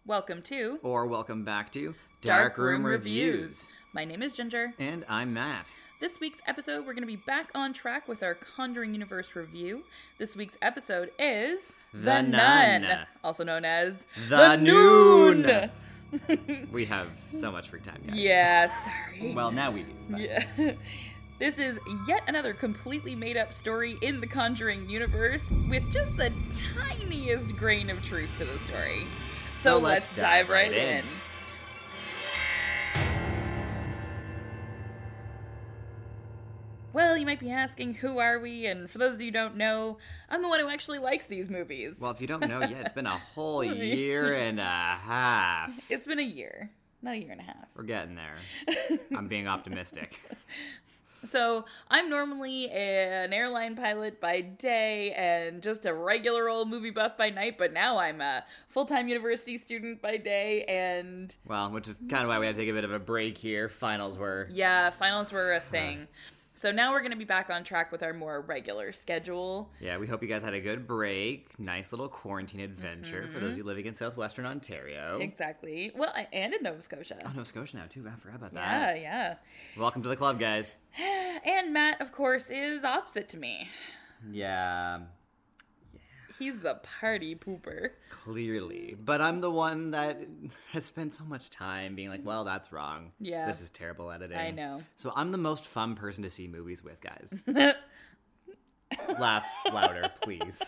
Welcome to, or welcome back to, Dark Room Reviews. My name is Ginger. And I'm Matt. This week's episode, we're going to be back on track with our Conjuring Universe review. This week's episode is The Nun. Also known as The Noon. We have so much free time, guys. Yeah, sorry. Well, now we do. But... Yeah. This is yet another completely made-up story in the Conjuring universe with just the tiniest grain of truth to the story. So let's dive right in. Well, you might be asking, who are we? And for those of you who don't know, I'm the one who actually likes these movies. Well, if you don't know yet, it's been a whole year and a half. It's been a year. Not a year and a half. We're getting there. I'm being optimistic. So, I'm normally an airline pilot by day and just a regular old movie buff by night, but now I'm a full-time university student by day and... Well, which is kind of why we had to take a bit of a break here. Finals were... Yeah, finals were a thing. So now we're going to be back on track with our more regular schedule. Yeah, we hope you guys had a good break. Nice little quarantine adventure for those of you living in southwestern Ontario. Exactly. Well, and in Nova Scotia. Oh, Nova Scotia now, too. I forgot about that. Yeah. Welcome to the club, guys. And Matt, of course, is opposite to me. Yeah. He's the party pooper. Clearly. But I'm the one that has spent so much time being like, well, that's wrong. Yeah. This is terrible editing. I know. So I'm the most fun person to see movies with, guys. Laugh louder, please.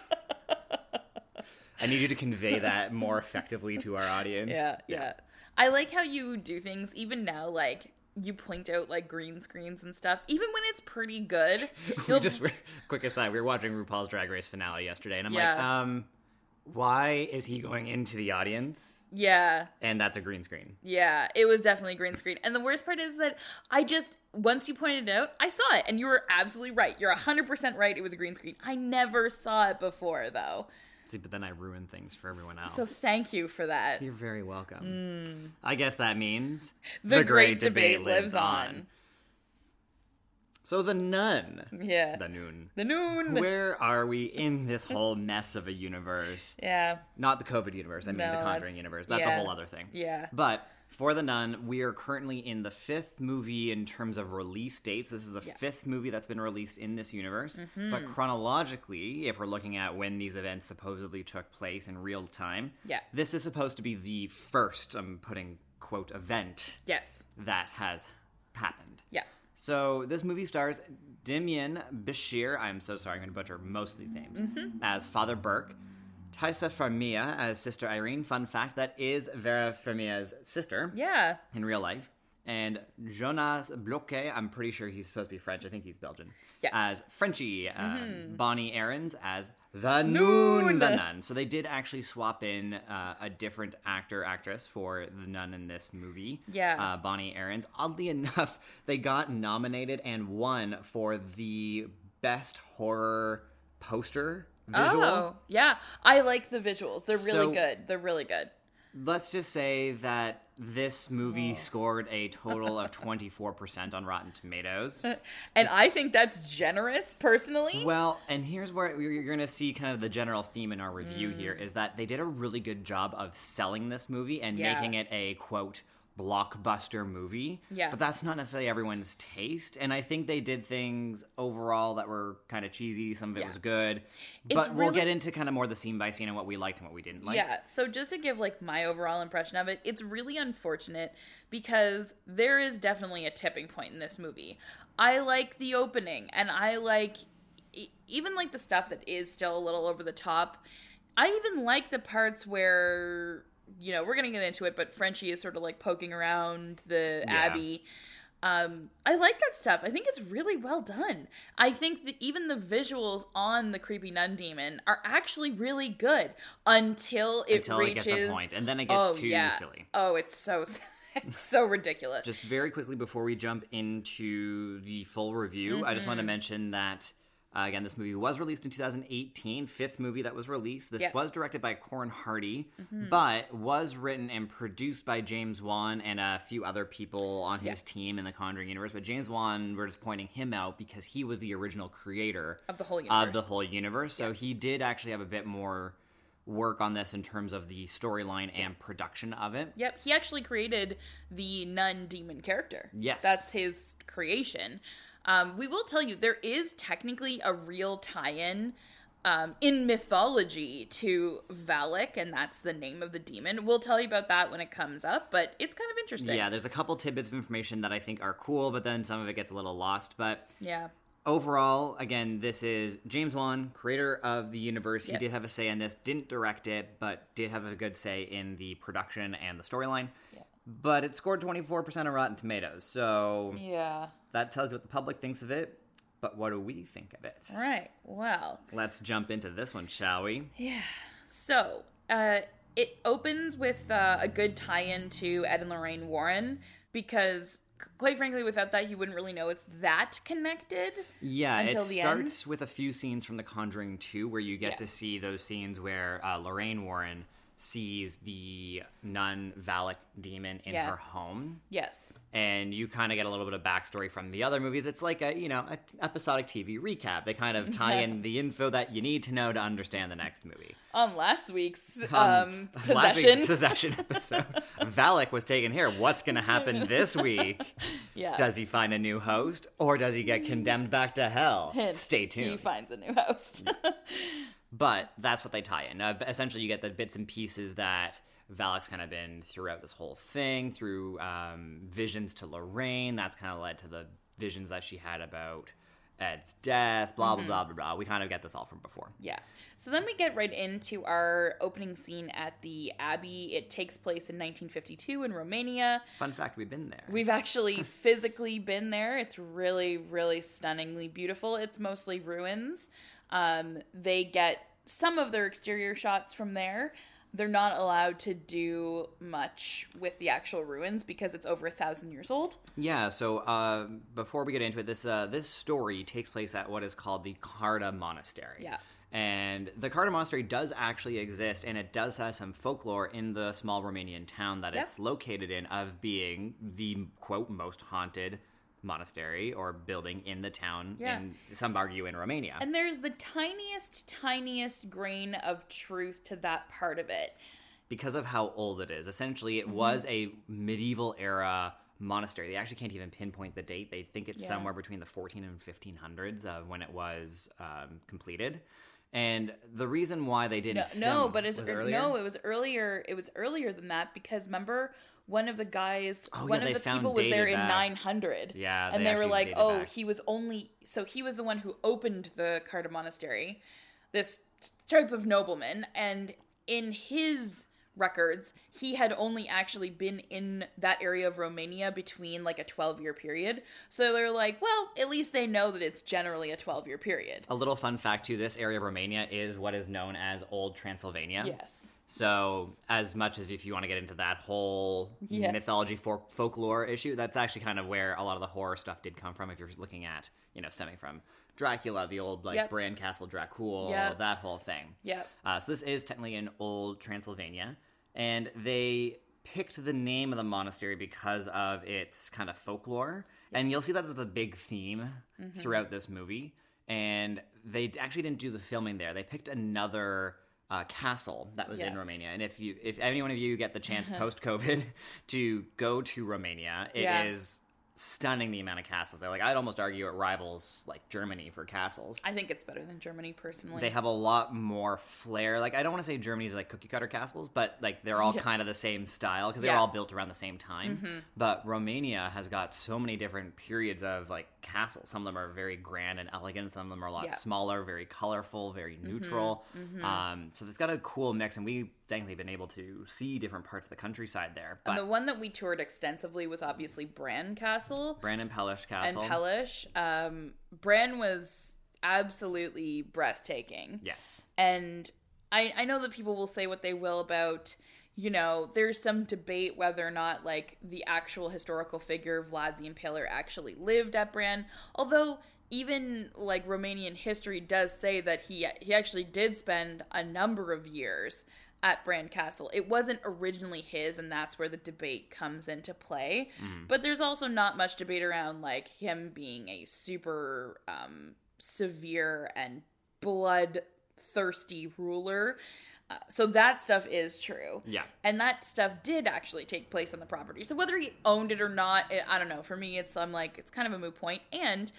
I need you to convey that more effectively to our audience. Yeah. I like how you do things, even now, like... You point out, like, green screens and stuff. Even when it's pretty good. Quick aside, we were watching RuPaul's Drag Race finale yesterday, and I'm like, why is he going into the audience? Yeah. And that's a green screen. Yeah, it was definitely a green screen. And the worst part is that once you pointed it out, I saw it, and you were absolutely right. You're 100% right, it was a green screen. I never saw it before, though. See, but then I ruin things for everyone else. So thank you for that. You're very welcome. I guess that means... The great debate lives on. So The Nun. Yeah. The Noon. The Noon. Where are we in this whole mess of a universe? Yeah. Not the COVID universe, I mean the Conjuring universe. That's a whole other thing. Yeah. But... For The Nun, we are currently in the fifth movie in terms of release dates. This is the fifth movie that's been released in this universe. But chronologically, if we're looking at when these events supposedly took place in real time, this is supposed to be the first, I'm putting quote, event that has happened. Yeah. So this movie stars Demian Bichir, I'm so sorry, I'm going to butcher most of these names, as Father Burke. Taissa Farmiga as Sister Irene. Fun fact, that is Vera Farmiga's sister. Yeah. In real life. And Jonas Bloquet, I'm pretty sure he's supposed to be French. I think he's Belgian. Yeah. As Frenchie. Bonnie Aarons as the Noon. The Nun. So they did actually swap in a different actress for the Nun in this movie. Yeah. Bonnie Aarons. Oddly enough, they got nominated and won for the best horror poster visual. Oh, yeah. I like the visuals. They're really good. They're really good. Let's just say that this movie scored a total of 24% on Rotten Tomatoes. And I think that's generous, personally. Well, and here's where you're going to see kind of the general theme in our review here, is that they did a really good job of selling this movie and making it a, quote, blockbuster movie. Yeah. But that's not necessarily everyone's taste. And I think they did things overall that were kind of cheesy. Some of it was good. But we'll get into kind of more the scene by scene and what we liked and what we didn't like. Yeah. So just to give like my overall impression of it, it's really unfortunate because there is definitely a tipping point in this movie. I like the opening and I like even like the stuff that is still a little over the top. I even like the parts where... You know, we're going to get into it, but Frenchie is sort of like poking around the Abbey. I like that stuff. I think it's really well done. I think that even the visuals on the creepy nun demon are actually really good until it reaches... it gets a point, and then it gets too silly. Oh, it's so ridiculous. Just very quickly before we jump into the full review, I just want to mention that again, this movie was released in 2018, fifth movie that was released. This was directed by Corin Hardy, but was written and produced by James Wan and a few other people on his team in the Conjuring universe. But James Wan, we're just pointing him out because he was the original creator of the whole universe. So he did actually have a bit more work on this in terms of the storyline and production of it. Yep, he actually created the nun demon character. Yes. That's his creation. We will tell you, there is technically a real tie-in in mythology to Valak, and that's the name of the demon. We'll tell you about that when it comes up, but it's kind of interesting. Yeah, there's a couple tidbits of information that I think are cool, but then some of it gets a little lost. But yeah. Overall, again, this is James Wan, creator of the universe. He did have a say in this, didn't direct it, but did have a good say in the production and the storyline. Yeah. But it scored 24% on Rotten Tomatoes, so yeah, that tells you what the public thinks of it. But what do we think of it? All right, well, let's jump into this one, shall we? Yeah. So, it opens with a good tie-in to Ed and Lorraine Warren, because quite frankly, without that, you wouldn't really know it's that connected. Yeah, until it starts with a few scenes from The Conjuring 2 where you get to see those scenes where Lorraine Warren sees the nun Valak demon in her home. Yes. And you kind of get a little bit of backstory from the other movies. It's like a episodic TV recap. They kind of tie in the info that you need to know to understand the next movie. On last week's Last week's Possession episode, Valak was taken here. What's going to happen this week? Yeah. Does he find a new host, or does he get condemned back to hell? Stay tuned. He finds a new host. But that's what they tie in. Essentially, you get the bits and pieces that Valak's kind of been throughout this whole thing, through visions to Lorraine. That's kind of led to the visions that she had about Ed's death, blah, blah, blah, blah, blah. We kind of get this all from before. Yeah. So then we get right into our opening scene at the Abbey. It takes place in 1952 in Romania. Fun fact, we've been there. We've actually physically been there. It's really, really stunningly beautiful. It's mostly ruins. They get some of their exterior shots from there. They're not allowed to do much with the actual ruins because it's over 1,000 years old. Yeah, so before we get into it, this story takes place at what is called the Carta Monastery. Yeah. And the Carta Monastery does actually exist, and it does have some folklore in the small Romanian town that it's located in, of being the, quote, most haunted monastery or building in the town, in some argue in Romania. And there's the tiniest grain of truth to that part of it. Because of how old it is. Essentially, it was a medieval era monastery. They actually can't even pinpoint the date. They think it's somewhere between the 14 and 1500s of when it was completed. And the reason why they didn't it was earlier. It was earlier than that, because remember, one of the guys, one of the people was there in 900. Yeah, and they were like, he was the one who opened the Carta Monastery, this type of nobleman, and in his records, he had only actually been in that area of Romania between like a 12-year period. So they're like, well, at least they know that it's generally a 12-year period. A little fun fact too, this area of Romania is what is known as Old Transylvania. Yes. So as much as if you want to get into that whole mythology folklore issue, that's actually kind of where a lot of the horror stuff did come from, if you're looking at, stemming from Dracula, the old Bran Castle Dracul, that whole thing. Yep. So this is technically in Old Transylvania, and they picked the name of the monastery because of its kind of folklore, and you'll see that as a big theme throughout this movie. And they actually didn't do the filming there. They picked another castle that was in Romania. And if any one of you get the chance post-COVID to go to Romania, it is stunning, the amount of castles there. Like, I'd almost argue it rivals like Germany for castles. I think it's better than Germany, personally. They have a lot more flair. Like, I don't want to say Germany's like cookie cutter castles, but like they're all kind of the same style because they're all built around the same time. But Romania has got so many different periods of like castles. Some of them are very grand and elegant. Some of them are a lot smaller, very colorful, very neutral. So it's got a cool mix, and we've thankfully been able to see different parts of the countryside there. But and the one that we toured extensively was obviously Bran Castle. Bran and Pelish Castle. And Pelish. Bran was absolutely breathtaking. Yes. And I know that people will say what they will about, there's some debate whether or not, like, the actual historical figure, Vlad the Impaler, actually lived at Bran. Although, even, like, Romanian history does say that he actually did spend a number of years at Bran Castle. It wasn't originally his, and that's where the debate comes into play. But there's also not much debate around, like, him being a super severe and bloodthirsty ruler. So that stuff is true. Yeah. And that stuff did actually take place on the property. So whether he owned it or not, I don't know. For me, it's kind of a moot point. And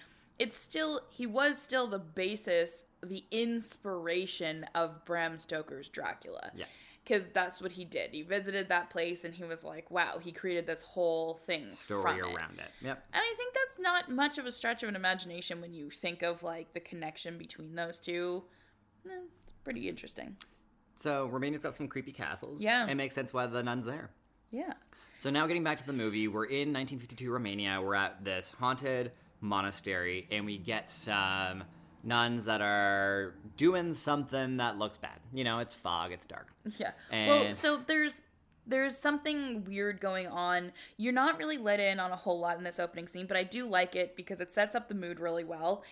he was still the basis, the inspiration of Bram Stoker's Dracula. Yeah. Because that's what he did. He visited that place and he was like, wow, he created this whole thing story around it. Yep. And I think that's not much of a stretch of an imagination when you think of like the connection between those two. It's pretty interesting. So Romania's got some creepy castles. Yeah. It makes sense why the nun's there. Yeah. So now getting back to the movie, we're in 1952 Romania. We're at this haunted monastery, and we get some nuns that are doing something that looks bad. You know, it's fog, it's dark. Yeah. And well, so there's something weird going on. You're not really let in on a whole lot in this opening scene, but I do like it because it sets up the mood really well.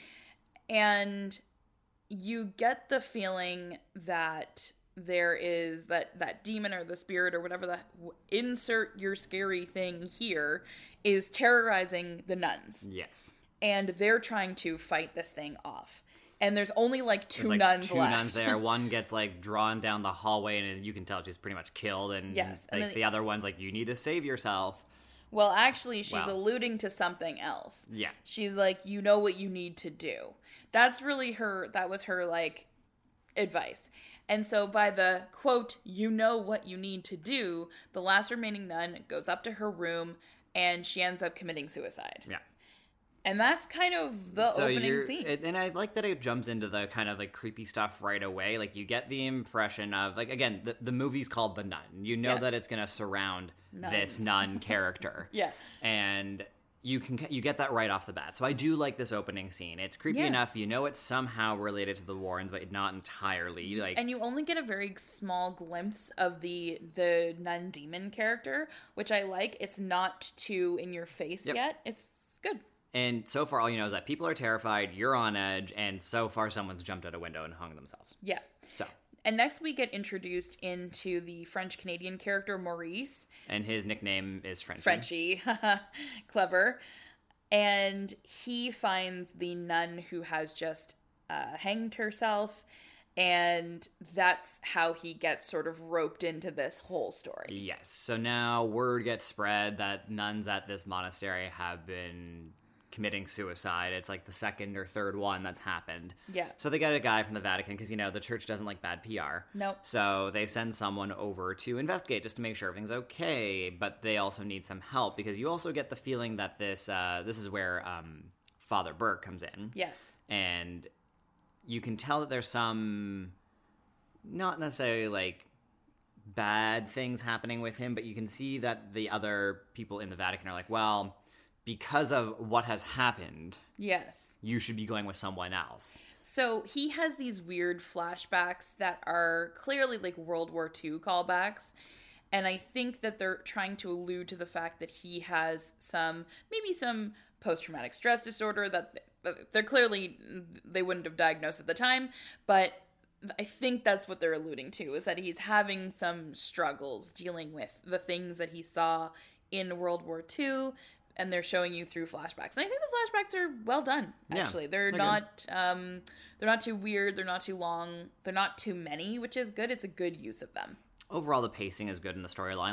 And you get the feeling that there is that demon or the spirit or whatever insert your scary thing here is terrorizing the nuns. Yes. And they're trying to fight this thing off. And there's only two nuns left. Two nuns there. One gets drawn down the hallway, and you can tell she's pretty much killed. And yes, and the other one's like, you need to save yourself. Well, actually, she's alluding to something else. Yeah. She's like, you know what you need to do. That's really that was her advice. And so by the quote, you know what you need to do, the last remaining nun goes up to her room and she ends up committing suicide. Yeah. And that's kind of the opening scene. And I like that it jumps into the kind of creepy stuff right away. You get the impression of, again, the movie's called The Nun. You know that it's going to surround this nun character. Yeah. And you get that right off the bat. So I do like this opening scene. It's creepy enough. You know it's somehow related to the Warrens, but not entirely. And you only get a very small glimpse of the nun demon character, which I like. It's not too in your face yet. It's good. And so far, all you know is that people are terrified, you're on edge, and so far someone's jumped out a window and hung themselves. Yeah. So. And next we get introduced into the French-Canadian character, Maurice. And his nickname is Frenchie. Frenchie. Clever. And he finds the nun who has just hanged herself, and that's how he gets sort of roped into this whole story. Yes. So now word gets spread that nuns at this monastery have been committing suicide. It's the second or third one that's happened. Yeah. So they get a guy from the Vatican because, the church doesn't like bad PR. Nope. So they send someone over to investigate just to make sure everything's okay, but they also need some help because you also get the feeling that this is where Father Burke comes in. Yes. And you can tell that there's some, not necessarily bad things happening with him, but you can see that the other people in the Vatican are well, because of what has happened, yes, you should be going with someone else. So he has these weird flashbacks that are clearly World War II callbacks. And I think that they're trying to allude to the fact that he has maybe some post-traumatic stress disorder that they're clearly, they wouldn't have diagnosed at the time. But I think that's what they're alluding to, is that he's having some struggles dealing with the things that he saw in World War II. And they're showing you through flashbacks. And I think the flashbacks are well done, actually. They're not too weird, they're not too long, they're not too many, which is good. It's a good use of them. Overall, the pacing is good in the storyline.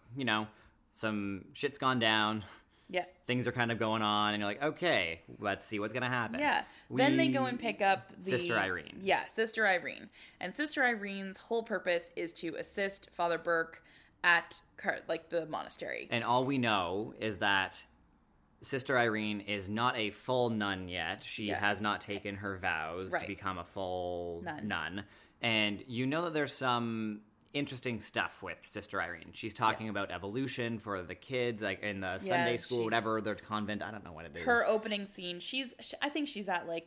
Some shit's gone down. Yeah. Things are kind of going on, and you're like, okay, let's see what's going to happen. Yeah. Then they go and pick up Sister Irene. Yeah, Sister Irene. And Sister Irene's whole purpose is to assist Father Burke at the monastery. And all we know is that Sister Irene is not a full nun yet. She has not taken her vows to become a full nun. And you know that there's some interesting stuff with Sister Irene. She's talking about evolution for the kids, in the Sunday school, whatever, their convent. I don't know what it is. Her opening scene, I think she's at a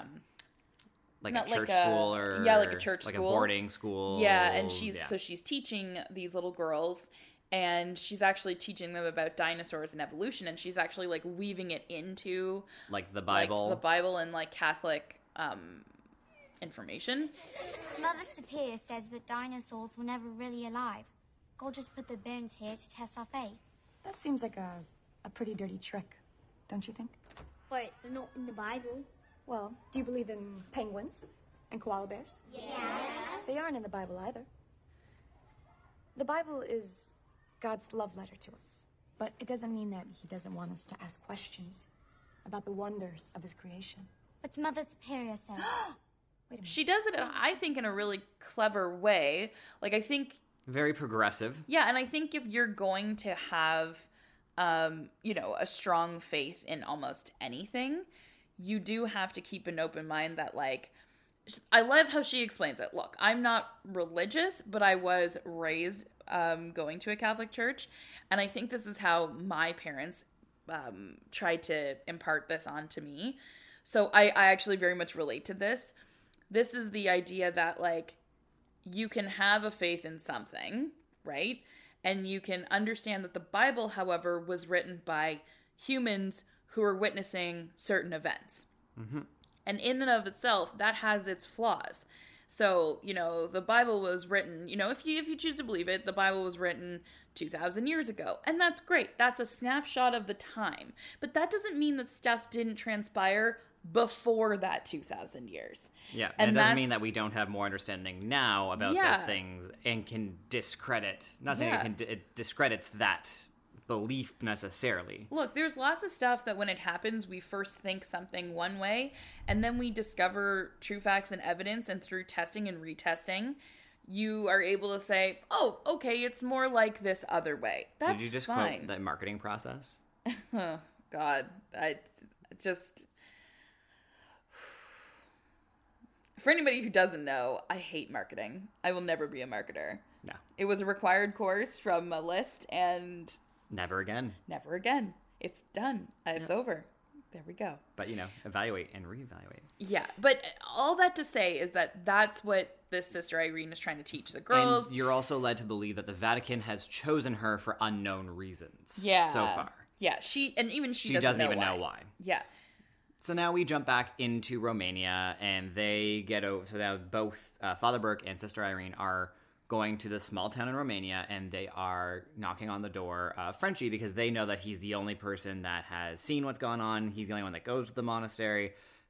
a church school or a church school, a boarding school. Yeah, and she's teaching these little girls, and she's actually teaching them about dinosaurs and evolution, and she's actually weaving it into the Bible, and Catholic information. Mother Superior says that dinosaurs were never really alive. God just put the bones here to test our faith. That seems like a pretty dirty trick, don't you think? But they're not in the Bible. Well, do you believe in penguins and koala bears? Yes. They aren't in the Bible either. The Bible is God's love letter to us. But it doesn't mean that he doesn't want us to ask questions about the wonders of his creation. But Mother Superior said... Wait a minute. She does it, I think, in a really clever way. Like, I think... Very progressive. Yeah, and I think if you're going to have, a strong faith in almost anything, you do have to keep an open mind that, like... I love how she explains it. Look, I'm not religious, but I was raised going to a Catholic church, and I think this is how my parents tried to impart this onto me. So I actually very much relate to this. This is the idea that, like, you can have a faith in something, right? And you can understand that the Bible, however, was written by humans who are witnessing certain events. Mm-hmm. And in and of itself, that has its flaws. So, the Bible was written, if you choose to believe it, the Bible was written 2,000 years ago. And that's great. That's a snapshot of the time. But that doesn't mean that stuff didn't transpire before that 2,000 years. Yeah, and it doesn't mean that we don't have more understanding now about those things and can discredit, not saying it discredits that belief necessarily. Look, there's lots of stuff that when it happens, we first think something one way, and then we discover true facts and evidence, and through testing and retesting, you are able to say, oh, okay, it's more like this other way. That's fine. Did you just quote the marketing process? Oh, God. I just... For anybody who doesn't know, I hate marketing. I will never be a marketer. No. It was a required course from a list, and... Never again. Never again. It's done. It's over. There we go. But, evaluate and reevaluate. Yeah, but all that to say is that that's what this Sister Irene is trying to teach the girls. And you're also led to believe that the Vatican has chosen her for unknown reasons. Yeah. So far. Yeah, she doesn't even know why. Yeah. So now we jump back into Romania, and they get over. So now both Father Burke and Sister Irene are going to this small town in Romania, and they are knocking on the door of Frenchie because they know that he's the only person that has seen what's going on. He's the only one that goes to the monastery,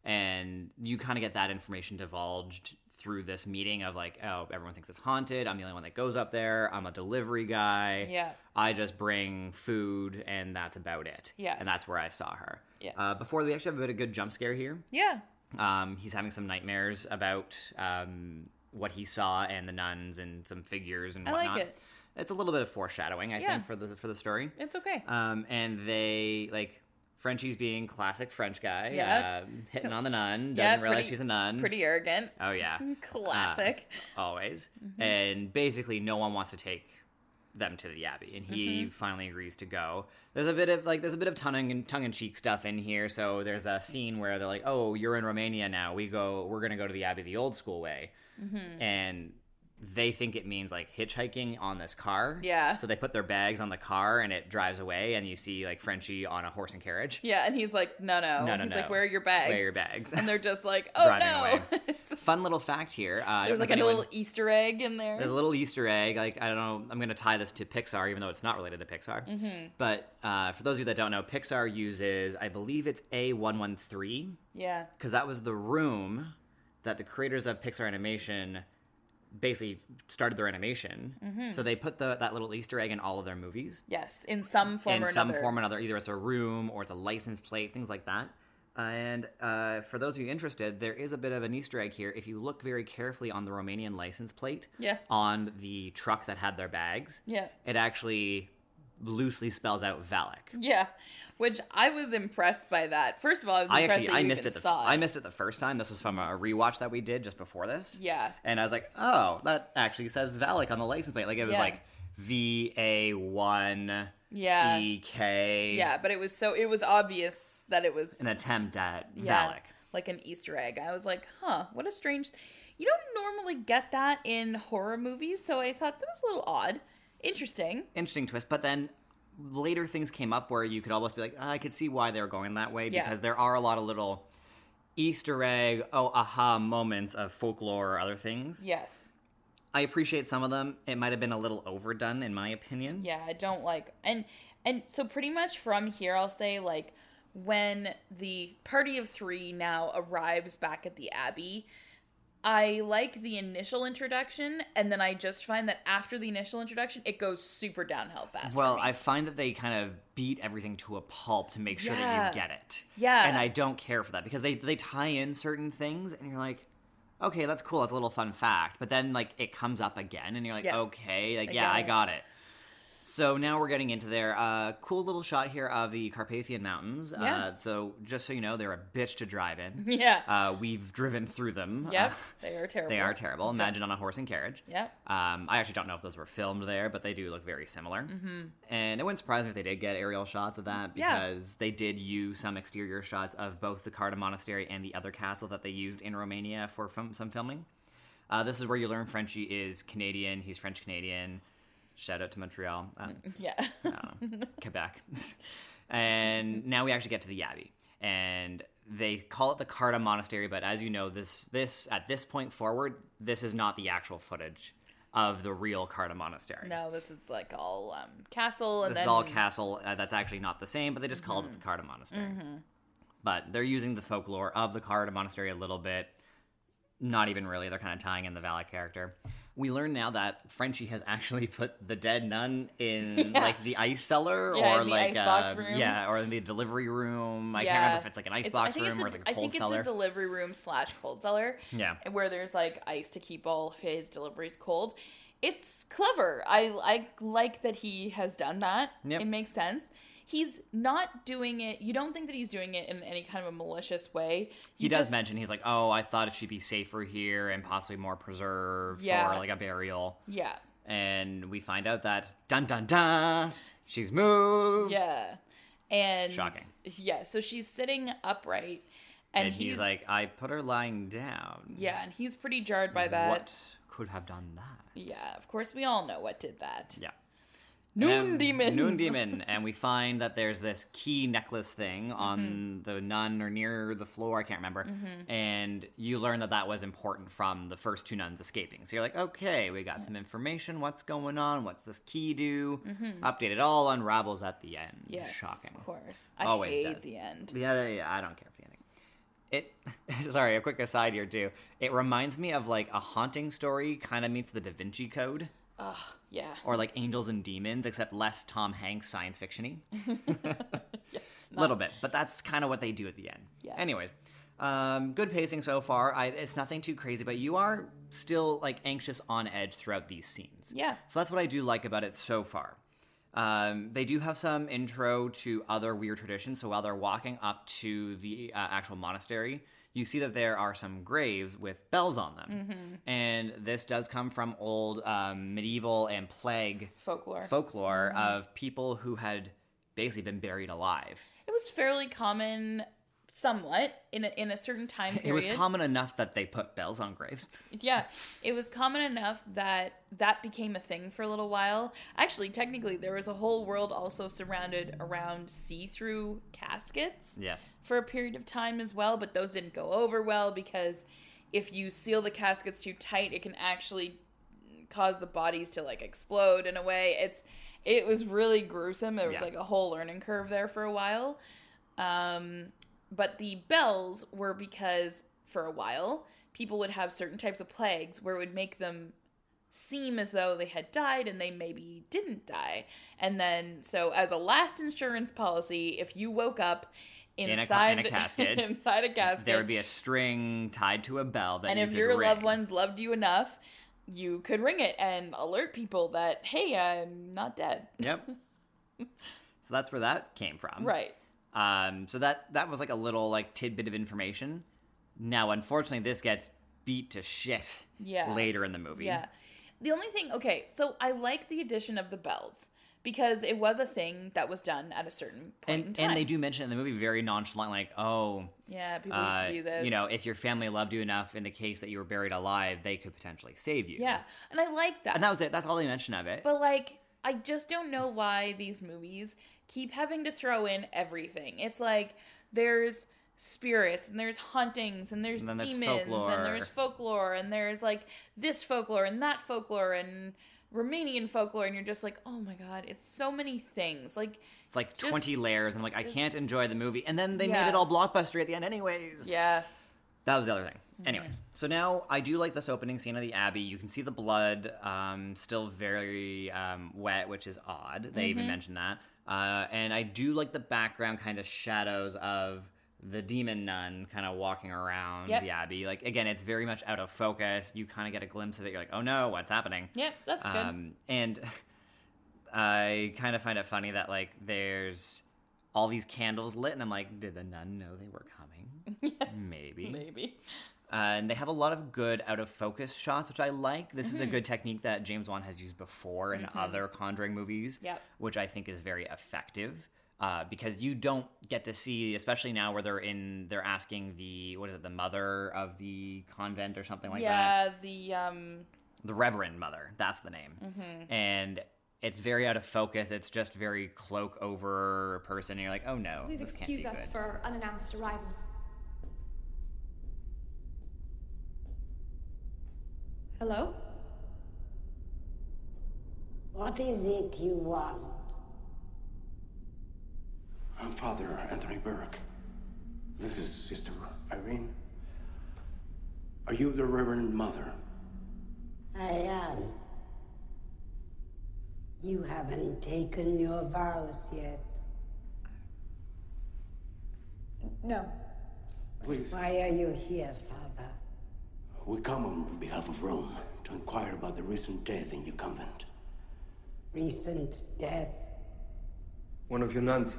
and you kind of get that information divulged through this meeting of like, oh, everyone thinks it's haunted. I'm the only one that goes up there. I'm a delivery guy. Yeah. I just bring food, and that's about it. Yes. And that's where I saw her. Yeah. Before we actually have a bit of good jump scare here. Yeah. He's having some nightmares about what he saw and the nuns and some figures and whatnot. I like it. It's a little bit of foreshadowing, I think, for the story. It's okay. And they Frenchie's being classic French guy, hitting on the nun, doesn't Yeah, realize she's a nun. Pretty arrogant. Oh yeah, Classic. Always. Mm-hmm. And basically, no one wants to take them to the Abbey, and he finally agrees to go. There's a bit of tongue in cheek stuff in here. So there's a scene where they're like, "Oh, you're in Romania now. We're gonna go to the Abbey the old school way," and they think it means like hitchhiking on this car. Yeah. So they put their bags on the car and it drives away, and you see like Frenchie on a horse and carriage. Yeah, and he's like, no. He's like, where are your bags? Where are your bags? And they're just like, oh driving no. away. Fun little fact here. There's like a little Easter egg in there. There's a little Easter egg. Like, I don't know. I'm going to tie this to Pixar, even though it's not related to Pixar. Mm-hmm. But for those of you that don't know, Pixar uses, I believe it's A113. Yeah. Because that was the room that the creators of Pixar Animation basically started their animation. Mm-hmm. So they put that little Easter egg in all of their movies. Yes, in some form or another. Either it's a room or it's a license plate, things like that. And for those of you interested, there is a bit of an Easter egg here. If you look very carefully on the Romanian license plate, on the truck that had their bags, it actually loosely spells out Valak. Yeah, which I was impressed by that. First of all, I was impressed that you even saw it. I missed it the first time. This was from a rewatch that we did just before this. Yeah. And I was like, oh, that actually says Valak on the license plate. Like, it was like VA1 EK. Yeah, but it was obvious that it was an attempt at Valak. Like an Easter egg. I was like, huh, what a strange... You don't normally get that in horror movies, so I thought that was a little odd. Interesting twist. But then later things came up where you could almost be like, I could see why they were going that way, because there are a lot of little Easter egg, aha moments of folklore or other things. Yes. I appreciate some of them. It might have been a little overdone, in my opinion. Yeah, I don't like... And so pretty much from here, I'll say, like, when the party of three now arrives back at the Abbey, I like the initial introduction, and then I just find that after the initial introduction, it goes super downhill fast. Well, I find that they kind of beat everything to a pulp to make sure that you get it. Yeah. And I don't care for that, because they tie in certain things, and you're like, okay, that's cool, that's a little fun fact. But then, like, it comes up again, and you're like, okay, like, I got it. So now we're getting into their cool little shot here of the Carpathian Mountains. Yeah. So just so you know, they're a bitch to drive in. Yeah. We've driven through them. Yep. They are terrible. They are terrible. Imagine on a horse and carriage. Yep. I actually don't know if those were filmed there, but they do look very similar. Mm-hmm. And it wouldn't surprise me if they did get aerial shots of that, because they did use some exterior shots of both the Carta Monastery and the other castle that they used in Romania for some filming. This is where you learn Frenchie is Canadian. He's French-Canadian. Shout out to Montreal. I don't know, Quebec. And now we actually get to the Abbey. And they call it the Carta Monastery, but as you know, this at this point forward, this is not the actual footage of the real Carta Monastery. No, this is like all castle. And this is all castle. That's actually not the same, but they just called it the Carta Monastery. Mm-hmm. But they're using the folklore of the Carta Monastery a little bit. Not even really. They're kind of tying in the Valak character. We learn now that Frenchie has actually put the dead nun in like the ice cellar or in the like icebox room. or in the delivery room. I can't remember if it's like an icebox room or it's like a cold cellar. I think it's a delivery room / cold cellar. Yeah, where there's like ice to keep all of his deliveries cold. It's clever. I like that he has done that. Yep. It makes sense. He's not doing it. You don't think that he's doing it in any kind of a malicious way. He does mention, he's like, oh, I thought it should be safer here and possibly more preserved for like a burial. Yeah. And we find out that, dun dun dun, she's moved. Yeah. And shocking. Yeah. So she's sitting upright. And he's like, I put her lying down. Yeah. And he's pretty jarred by that. What could have done that? Yeah. Of course, we all know what did that. Yeah. Noon demon, and we find that there's this key necklace thing on the nun or near the floor, I can't remember, and you learn that was important from the first two nuns escaping. So you're like, okay, we got some information, what's going on, what's this key do? Update, it all unravels at the end. Yes, shocking. Of course. Always hate does. the end. Yeah, I don't care for the ending. Sorry, a quick aside here too. It reminds me of like a Haunting story kind of meets the Da Vinci Code. Ugh, yeah. Or like Angels and Demons, except less Tom Hanks science fiction-y. Yes, a little bit, but that's kind of what they do at the end. Yeah. Anyways, good pacing so far. It's nothing too crazy, but you are still like anxious on edge throughout these scenes. Yeah. So that's what I do like about it so far. They do have some intro to other weird traditions. So while they're walking up to the actual monastery, you see that there are some graves with bells on them. And this does come from old medieval and plague folklore of people who had basically been buried alive. It was fairly common, somewhat, in a certain time period. It was common enough that they put bells on graves. Yeah, it was common enough that became a thing for a little while. Actually, technically, there was a whole world also surrounded around see-through caskets. Yes. For a period of time as well, but those didn't go over well because if you seal the caskets too tight, it can actually cause the bodies to like explode in a way. It was really gruesome. There was like a whole learning curve there for a while. But the bells were because for a while people would have certain types of plagues where it would make them seem as though they had died and they maybe didn't die. And then so as a last insurance policy, if you woke up inside a casket, there would be a string tied to a bell that, and if your loved ones loved you enough, you could ring it and alert people that, hey, I'm not dead. Yep. So that's where that came from, right? So that was like a little like tidbit of information. Now, unfortunately, this gets beat to shit later in the movie. Yeah. The only thing, okay, so I like the addition of the bells. Because it was a thing that was done at a certain point in time. And they do mention it in the movie very nonchalant, like, oh... Yeah, people used to do this. You know, if your family loved you enough in the case that you were buried alive, they could potentially save you. Yeah, and I like that. And that was it. That's all they mentioned of it. But, like, I just don't know why these movies keep having to throw in everything. It's like, there's spirits, and there's hauntings, and there's demons, and there's folklore, and there's, like, this folklore, and that folklore, and... Romanian folklore, and you're just like, oh my god, it's so many things. Like it's like 20 layers, and I'm like, I can't enjoy the movie. And then they made it all blockbuster at the end anyways. Yeah. That was the other thing. Anyways, so now I do like this opening scene of the Abbey. You can see the blood still very wet, which is odd. They even mentioned that. And I do like the background kind of shadows of the demon nun kind of walking around the Abbey. Like, again, it's very much out of focus. You kind of get a glimpse of it. You're like, oh no, what's happening? Yep, that's good. And I kind of find it funny that, like, there's all these candles lit, and I'm like, did the nun know they were coming? Maybe. Maybe. And they have a lot of good out-of-focus shots, which I like. This is a good technique that James Wan has used before in other Conjuring movies, which I think is very effective. Because you don't get to see, especially now where they're asking the mother of the convent or something like that. Yeah, the Reverend Mother, that's the name. And it's very out of focus. It's just very cloak over person. And you're like, oh no, please this can't excuse be us good. for unannounced arrival. Hello? What is it you want? I'm Father Anthony Burke. This is Sister Irene. Are you the Reverend Mother? I am. You haven't taken your vows yet. No. Please. Why are you here, Father? We come on behalf of Rome to inquire about the recent death in your convent. Recent death? One of your nuns.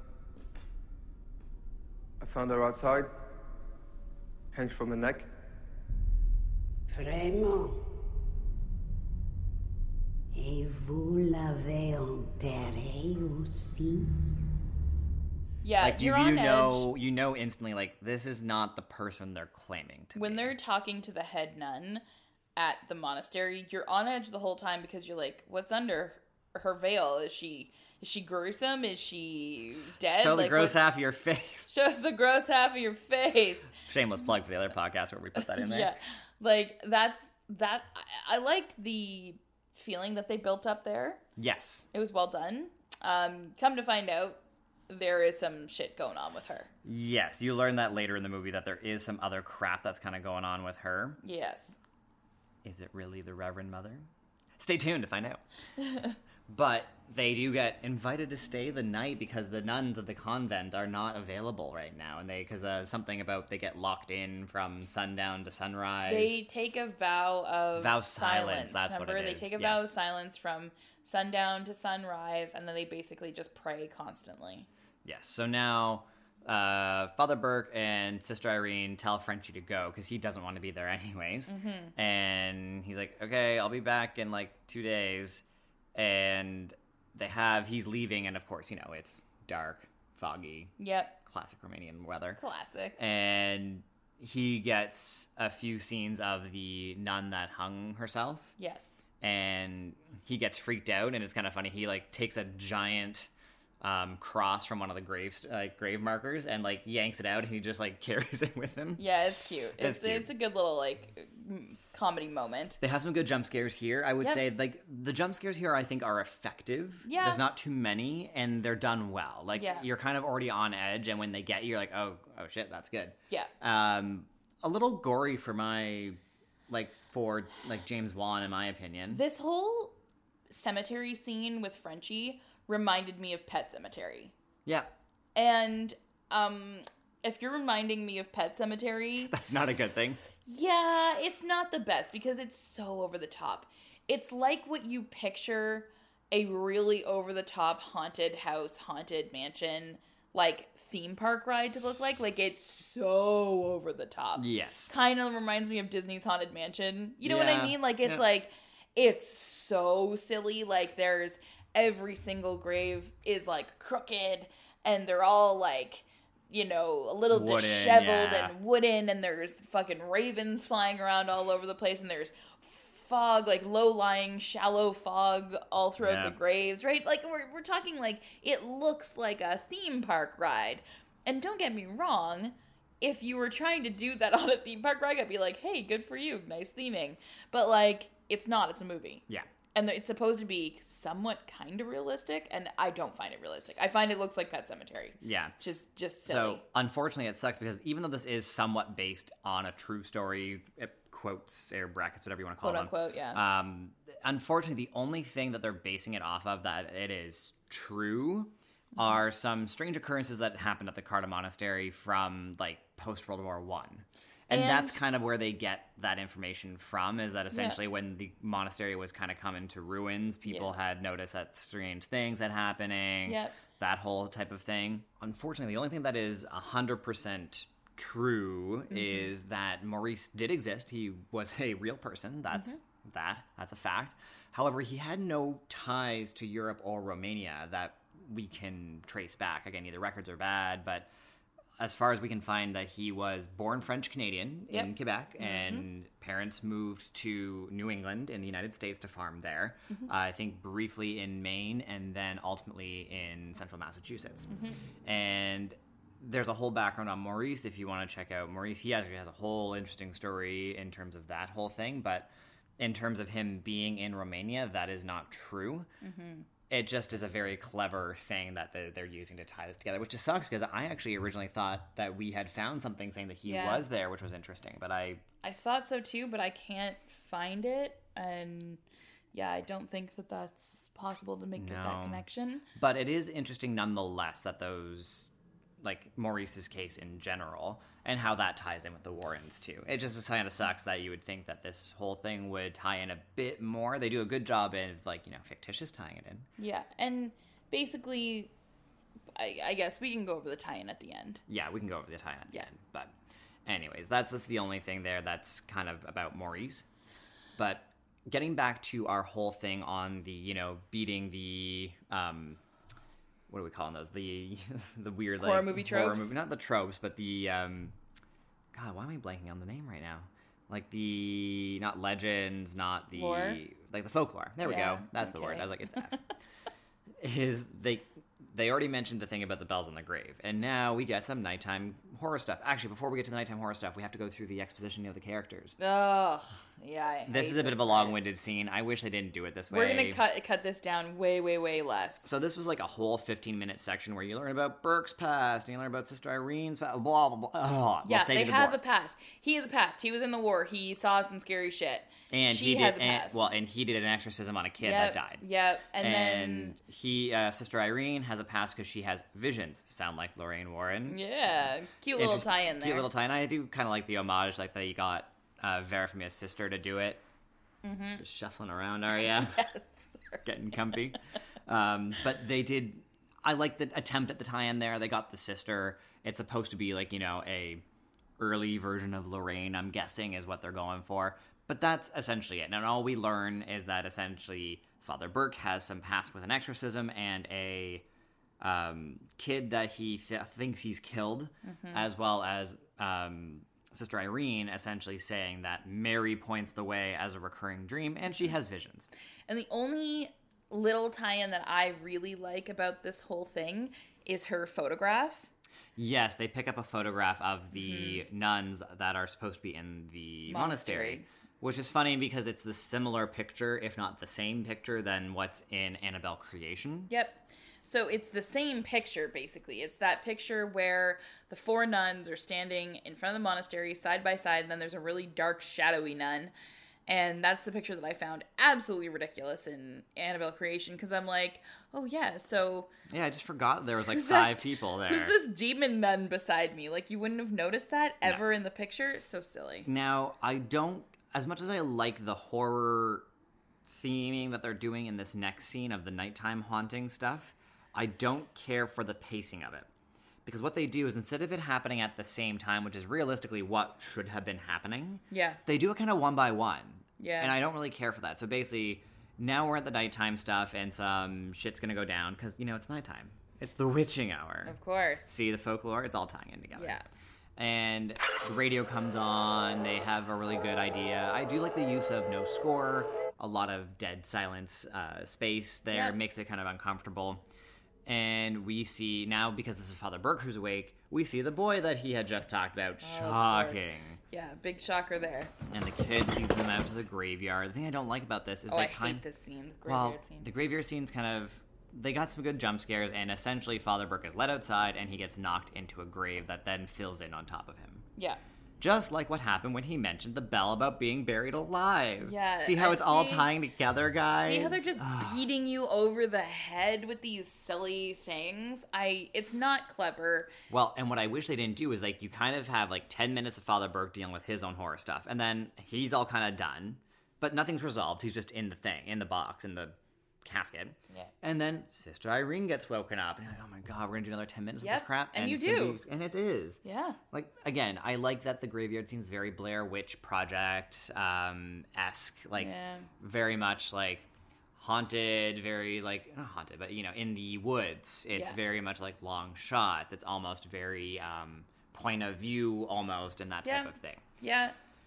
I found her outside, hanged from the neck. Vraiment? Et vous l'avez enterrée aussi? Yeah, like you're on edge. You know instantly, like, this is not the person they're claiming to be. When they're talking to the head nun at the monastery, you're on edge the whole time because you're like, what's under her veil? Is she gruesome? Is she dead? Show the like, gross half of your face. Show us the gross half of your face. Shameless plug for the other podcast where we put that in there. Yeah, like that. I liked the feeling that they built up there. Yes, it was well done. Come to find out, there is some shit going on with her. Yes, you learn that later in the movie that there is some other crap that's kind of going on with her. Yes. Is it really the Reverend Mother? Stay tuned to find out. But they do get invited to stay the night because the nuns of the convent are not available right now, and because of something about they get locked in from sundown to sunrise. They take a vow of silence. That's remember? What it is. They take a vow of silence from sundown to sunrise, and then they basically just pray constantly. Yes. So now Father Burke and Sister Irene tell Frenchie to go because he doesn't want to be there anyways. And he's like, okay, I'll be back in like 2 days. And he's leaving, and of course, you know, it's dark, foggy. Yep. Classic Romanian weather. Classic. And he gets a few scenes of the nun that hung herself. Yes. And he gets freaked out, and it's kind of funny. He, like, takes a giant cross from one of the grave markers and, like, yanks it out, and he just, like, carries it with him. Yeah, it's cute. It's a good little, like, comedy moment. They have some good jump scares here. I would say, like, the jump scares here, I think, are effective. Yeah. There's not too many, and they're done well. Like, you're kind of already on edge, and when they get you, you're like, oh shit, that's good. Yeah. A little gory for James Wan, in my opinion. This whole cemetery scene with Frenchie reminded me of Pet Sematary. Yeah. And if you're reminding me of Pet Sematary... That's not a good thing. Yeah, it's not the best because it's so over the top. It's like what you picture a really over the top haunted house, haunted mansion, like theme park ride to look like. Like, it's so over the top. Yes. Kind of reminds me of Disney's Haunted Mansion. You know what I mean? Like, it's like, it's so silly. Like, there's every single grave is like crooked and they're all like, you know, a little wooden, disheveled and wooden, and there's fucking ravens flying around all over the place, and there's fog, like low-lying, shallow fog all throughout the graves, right? Like, we're talking like, it looks like a theme park ride. And don't get me wrong, if you were trying to do that on a theme park ride, I'd be like, hey, good for you, nice theming. But, like, it's not, it's a movie. Yeah. And it's supposed to be somewhat kind of realistic, and I don't find it realistic. I find it looks like Pet Sematary. Yeah. Just silly. So, unfortunately, it sucks because even though this is somewhat based on a true story, quotes, air brackets, whatever you want to call it. Quote unquote, yeah. Unfortunately, the only thing that they're basing it off of that it is true are some strange occurrences that happened at the Carta Monastery from, like, post-World War I. And that's kind of where they get that information from, is that essentially when the monastery was kind of coming to ruins, people had noticed that strange things had happening, that whole type of thing. Unfortunately, the only thing that is 100% true is that Maurice did exist. He was a real person. That's a fact. However, he had no ties to Europe or Romania that we can trace back. Again, either records are bad, but as far as we can find, that he was born French-Canadian in Quebec, and parents moved to New England in the United States to farm there. I think briefly in Maine, and then ultimately in central Massachusetts. And there's a whole background on Maurice if you want to check out Maurice. He actually has a whole interesting story in terms of that whole thing, but in terms of him being in Romania, that is not true. It just is a very clever thing that they're using to tie this together, which just sucks because I actually originally thought that we had found something saying that he was there, which was interesting. But I thought so too, but I can't find it, and I don't think that that's possible to make that connection. But it is interesting nonetheless that those, like Maurice's case in general, and how that ties in with the Warrens too. It just kind of sucks that you would think that this whole thing would tie in a bit more. They do a good job of, like, fictitious tying it in. Yeah, and basically, I guess we can go over the tie-in at the end. Yeah, we can go over the tie-in at the end. But anyways, that's the only thing there that's kind of about Maurice. But getting back to our whole thing on the, beating the... what are we calling those? The weird, like... Horror movie tropes? Not the tropes, but the... God, why am I blanking on the name right now? Like the... Not legends, not the... Lore? Like the folklore. There we go. That's the word. I was like, it's F. They already mentioned the thing about the bells on the grave. And now we get some nighttime horror stuff. Actually, before we get to the nighttime horror stuff, we have to go through the exposition of the characters. Oh, yeah. This is a bit of a long-winded scene. I wish they didn't do it this way. We're going to cut this down way, way, way less. So this was like a whole 15-minute section where you learn about Burke's past, and you learn about Sister Irene's past, blah, blah, blah. Oh, yeah, they have a past. He has a past. He was in the war. He saw some scary shit. And she has a past. And he did an exorcism on a kid that died. Yep. And then Sister Irene has a past because she has visions. Sound like Lorraine Warren. Yeah. Cute little tie-in there. Cute little tie-in. I do kind of like the homage, like that you got Vera Farmiga's sister to do it. Just shuffling around, are ya? Yes. Getting comfy. But they did... I like the attempt at the tie-in there. They got the sister. It's supposed to be like, a early version of Lorraine, I'm guessing, is what they're going for. But that's essentially it. And all we learn is that essentially Father Burke has some past with an exorcism and a kid that he thinks he's killed, as well as Sister Irene essentially saying that Mary points the way as a recurring dream, and she has visions. And the only little tie-in that I really like about this whole thing is her photograph. Yes, they pick up a photograph of the nuns that are supposed to be in the monastery. Which is funny because it's the similar picture, if not the same picture, than what's in Annabelle Creation. Yep. So it's the same picture, basically. It's that picture where the four nuns are standing in front of the monastery side by side, and then there's a really dark, shadowy nun. And that's the picture that I found absolutely ridiculous in Annabelle Creation, because I'm like, oh yeah, so... Yeah, I just forgot there was like 5 people there. Who's this demon nun beside me? Like, you wouldn't have noticed that ever in the picture? It's so silly. Now, I don't... As much as I like the horror theming that they're doing in this next scene of the nighttime haunting stuff, I don't care for the pacing of it. Because what they do is, instead of it happening at the same time, which is realistically what should have been happening, they do it kind of one by one. Yeah. And I don't really care for that. So basically, now we're at the nighttime stuff, and some shit's going to go down, because, it's nighttime. It's the witching hour. Of course. See the folklore? It's all tying in together. Yeah. And the radio comes on. They have a really good idea. I do like the use of no score, a lot of dead silence space there. Yep. Makes it kind of uncomfortable. And we see now, because this is Father Burke who's awake, we see the boy that he had just talked about. Shocking. Yeah, big shocker there. And the kid leads them out to the graveyard. The thing I don't like about this is I hate this scene, the graveyard scene. The graveyard scene's kind of... They got some good jump scares, and essentially Father Burke is led outside, and he gets knocked into a grave that then fills in on top of him. Yeah. Just like what happened when he mentioned the bell about being buried alive. Yeah. See how it's all tying together, guys? See how they're just beating you over the head with these silly things? It's not clever. Well, and what I wish they didn't do is, like, you kind of have, like, 10 minutes of Father Burke dealing with his own horror stuff, and then he's all kind of done, but nothing's resolved. He's just in the thing, in the box, in the casket. Yeah. And then Sister Irene gets woken up, and you're like, oh my god, we're gonna do another 10 minutes of this crap. And you it's do. And it is. Yeah. Like, again, I like that the graveyard scene's very Blair Witch Project esque, like very much like haunted, very like not haunted, but you know, in the woods. It's very much like long shots. It's almost very point of view almost, and that type of thing. Yeah.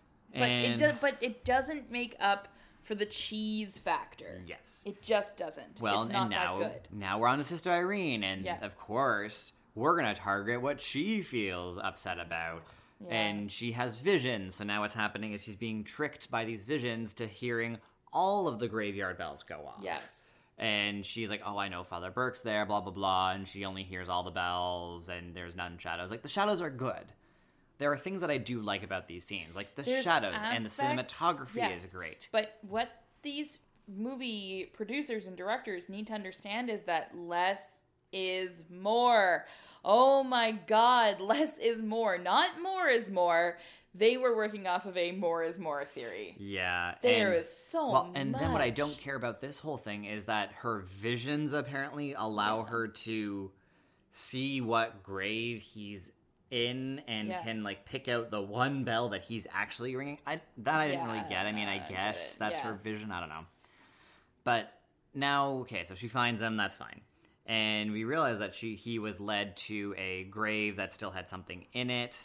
But it doesn't make up for the cheese factor. Yes. It just doesn't. Well, it's not and now, that good. now we're on to Sister Irene, and of course, we're going to target what she feels upset about. Yeah. And she has visions, so now what's happening is she's being tricked by these visions to hearing all of the graveyard bells go off. Yes. And she's like, oh, I know Father Burke's there, blah, blah, blah, and she only hears all the bells, and there's none shadows. Like, the shadows are good. There are things that I do like about these scenes, like there's shadows and the cinematography is great. But what these movie producers and directors need to understand is that less is more. Oh my god, less is more. Not more is more. They were working off of a more is more theory. Yeah. There is so much. And then what I don't care about this whole thing is that her visions apparently allow her to see what grave he's in and can like pick out the one bell that he's actually ringing. I didn't really get. I mean, I guess that's her vision. I don't know. But now, okay, so she finds them. That's fine. And we realize that he was led to a grave that still had something in it.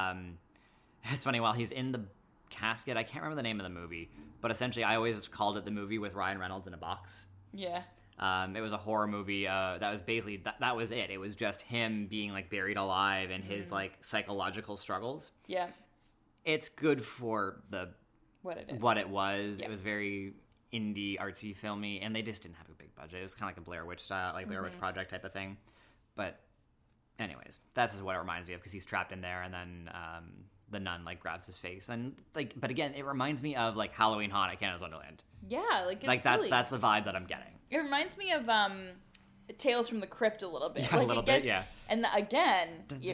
It's funny, while he's in the casket, I can't remember the name of the movie, but essentially I always called it the movie with Ryan Reynolds in a box. Yeah. It was a horror movie that was basically that was it. It was just him being like buried alive and his like psychological struggles. Yeah, it's good for what it was. Yeah. It was very indie, artsy, filmy, and they just didn't have a big budget. It was kind of like a Blair Witch style, like Blair Witch Project type of thing. But anyways, that's just what it reminds me of because he's trapped in there, and then the nun like grabs his face, and like, but again, it reminds me of like Halloween Haunt at Canada's Wonderland. Yeah, like it's like that's the vibe that I'm getting. It reminds me of Tales from the Crypt a little bit. Yeah, like a little bit, yeah. And again,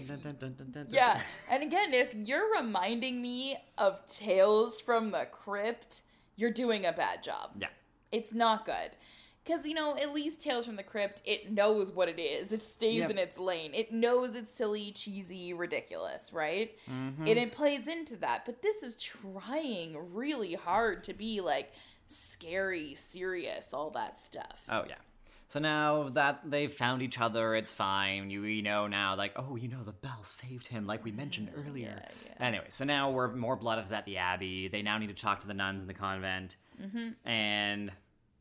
and again, if you're reminding me of Tales from the Crypt, you're doing a bad job. Yeah. It's not good. Because, you know, at least Tales from the Crypt, it knows what it is. It stays in its lane. It knows it's silly, cheesy, ridiculous, right? Mm-hmm. And it plays into that. But this is trying really hard to be, like, scary, serious, all that stuff. Oh, yeah. So now that they've found each other, it's fine. We know now, like, oh, you know, the bell saved him, like we mentioned earlier. Yeah. Anyway, so now more blood is at the Abbey. They now need to talk to the nuns in the convent. Mm-hmm. And,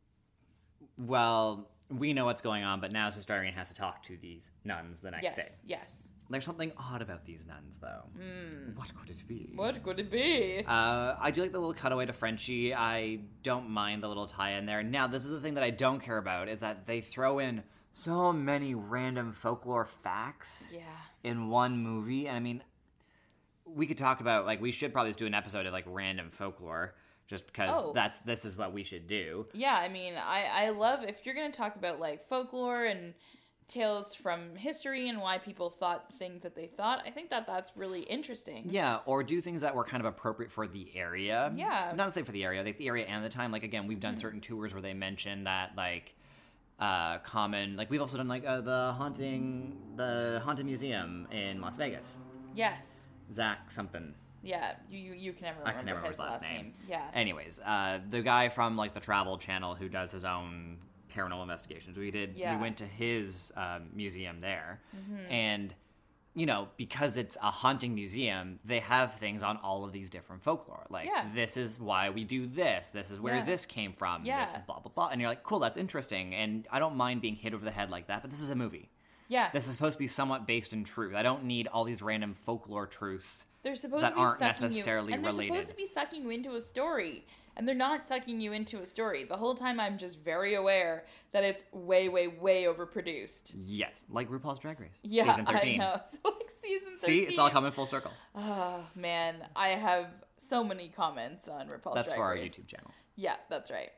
well, we know what's going on, but now Sister Irene has to talk to these nuns the next day. Yes. There's something odd about these nuns, though. What could it be? What could it be? I do like the little cutaway to Frenchie. I don't mind the little tie-in there. Now, this is the thing that I don't care about, is that they throw in so many random folklore facts in one movie. And, I mean, we could talk about, like, we should probably just do an episode of, like, random folklore, just because this is what we should do. Yeah, I mean, I love, if you're going to talk about, like, folklore and tales from history and why people thought things that they thought, I think that's really interesting. Yeah, or do things that were kind of appropriate for the area. Yeah. Not to say for the area, like the area and the time. Like, again, we've done certain tours where they mention that, like, common, like, we've also done, like, the Haunted Museum in Las Vegas. Yes. Zach something. Yeah, you can never remember, I can never remember his last name. Yeah. Anyways, the guy from, like, the Travel Channel who does his own paranormal investigations. We went to his museum there, and you know, because it's a haunting museum, they have things on all of these different folklore. Like, this is why we do this. This is where this came from. This is blah blah blah. And you're like, cool, that's interesting. And I don't mind being hit over the head like that. But this is a movie. Yeah, this is supposed to be somewhat based in truth. I don't need all these random folklore truths They're supposed that to be aren't sucking necessarily you, and they're related. supposed to be sucking you into a story, and they're not sucking you into a story. The whole time, I'm just very aware that it's way, way, way overproduced. Yes, like RuPaul's Drag Race. Yeah, Season 13. I know. So like season 13. See, it's all coming full circle. Oh man, I have so many comments on RuPaul's That's Drag for our Race. YouTube channel. Yeah, that's right.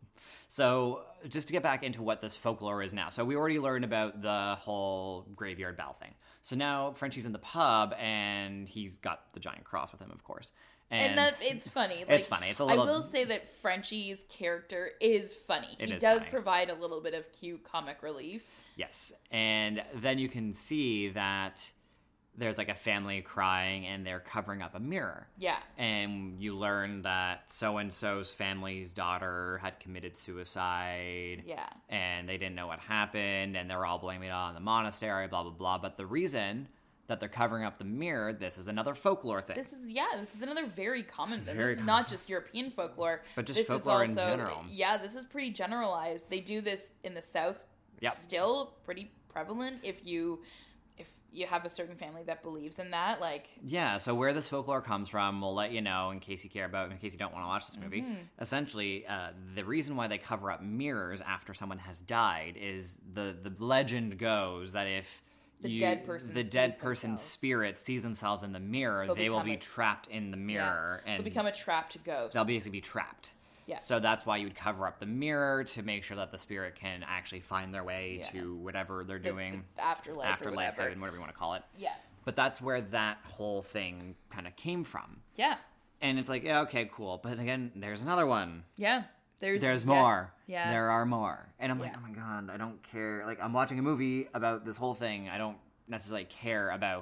So, just to get back into what this folklore is now. So, we already learned about the whole graveyard bell thing. So now Frenchie's in the pub, and he's got the giant cross with him, of course. And that it's funny. It's funny. It's a little. I will say that Frenchie's character is funny. He does provide a little bit of cute comic relief. Yes, and then you can see that there's like a family crying, and they're covering up a mirror. Yeah. And you learn that so-and-so's family's daughter had committed suicide. Yeah. And they didn't know what happened, and they're all blaming it on the monastery, blah, blah, blah. But the reason that they're covering up the mirror, this is another folklore thing. This is another very common thing. This is not just European folklore. But just this folklore is also, in general. Yeah, this is pretty generalized. They do this in the South. Yep. Still pretty prevalent if you have a certain family that believes in that, like... Yeah, so where this folklore comes from, we'll let you know in case you care about, in case you don't want to watch this movie. Mm-hmm. Essentially, the reason why they cover up mirrors after someone has died is the legend goes that if the dead person's spirit sees themselves in the mirror, they will be trapped in the mirror. Yeah. And they'll become a trapped ghost. They'll basically be trapped. Yeah. So that's why you would cover up the mirror to make sure that the spirit can actually find their way to whatever they're doing. The afterlife, heaven, whatever you want to call it. Yeah. But that's where that whole thing kind of came from. Yeah. And it's like, yeah, okay, cool. But again, there's another one. Yeah. There's more. Yeah. There are more. And I'm like, oh my God, I don't care. Like, I'm watching a movie about this whole thing. I don't necessarily care about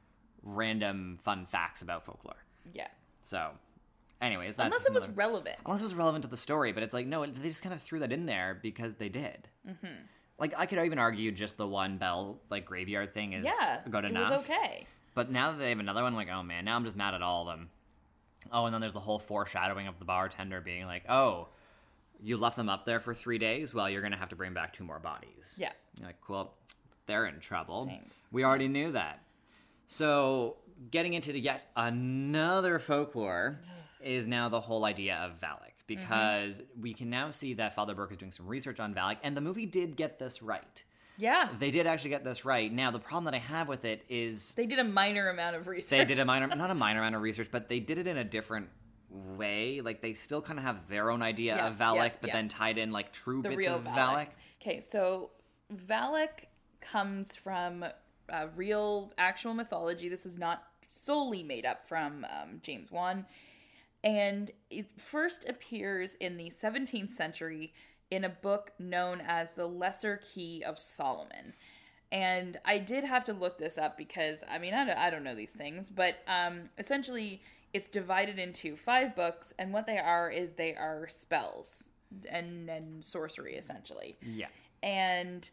random fun facts about folklore. Yeah. So... Anyways, that's unless it was relevant. Unless it was relevant to the story, but it's like, no, they just kind of threw that in there because they did. Mm-hmm. Like, I could even argue just the one bell, like, graveyard thing is good enough. It was okay. But now that they have another one, like, oh man, now I'm just mad at all of them. Oh, and then there's the whole foreshadowing of the bartender being like, oh, you left them up there for 3 days? Well, you're going to have to bring back 2 more bodies. Yeah. You're like, well, they're in trouble. Thanks. We already knew that. So, getting into yet another folklore... is now the whole idea of Valak, because we can now see that Father Burke is doing some research on Valak, and the movie did get this right. Yeah. They did actually get this right. Now, the problem that I have with it is... They did a minor amount of research. They did not a minor amount of research, but they did it in a different way. Like, they still kind of have their own idea of Valak, but then tied in, like, true bits real of Valak. Okay, so Valak comes from real, actual mythology. This is not solely made up from James Wan. And it first appears in the 17th century in a book known as The Lesser Key of Solomon. And I did have to look this up because, I mean, I don't know these things, but essentially it's divided into 5 books, and what they are is they are spells and sorcery, essentially. Yeah. And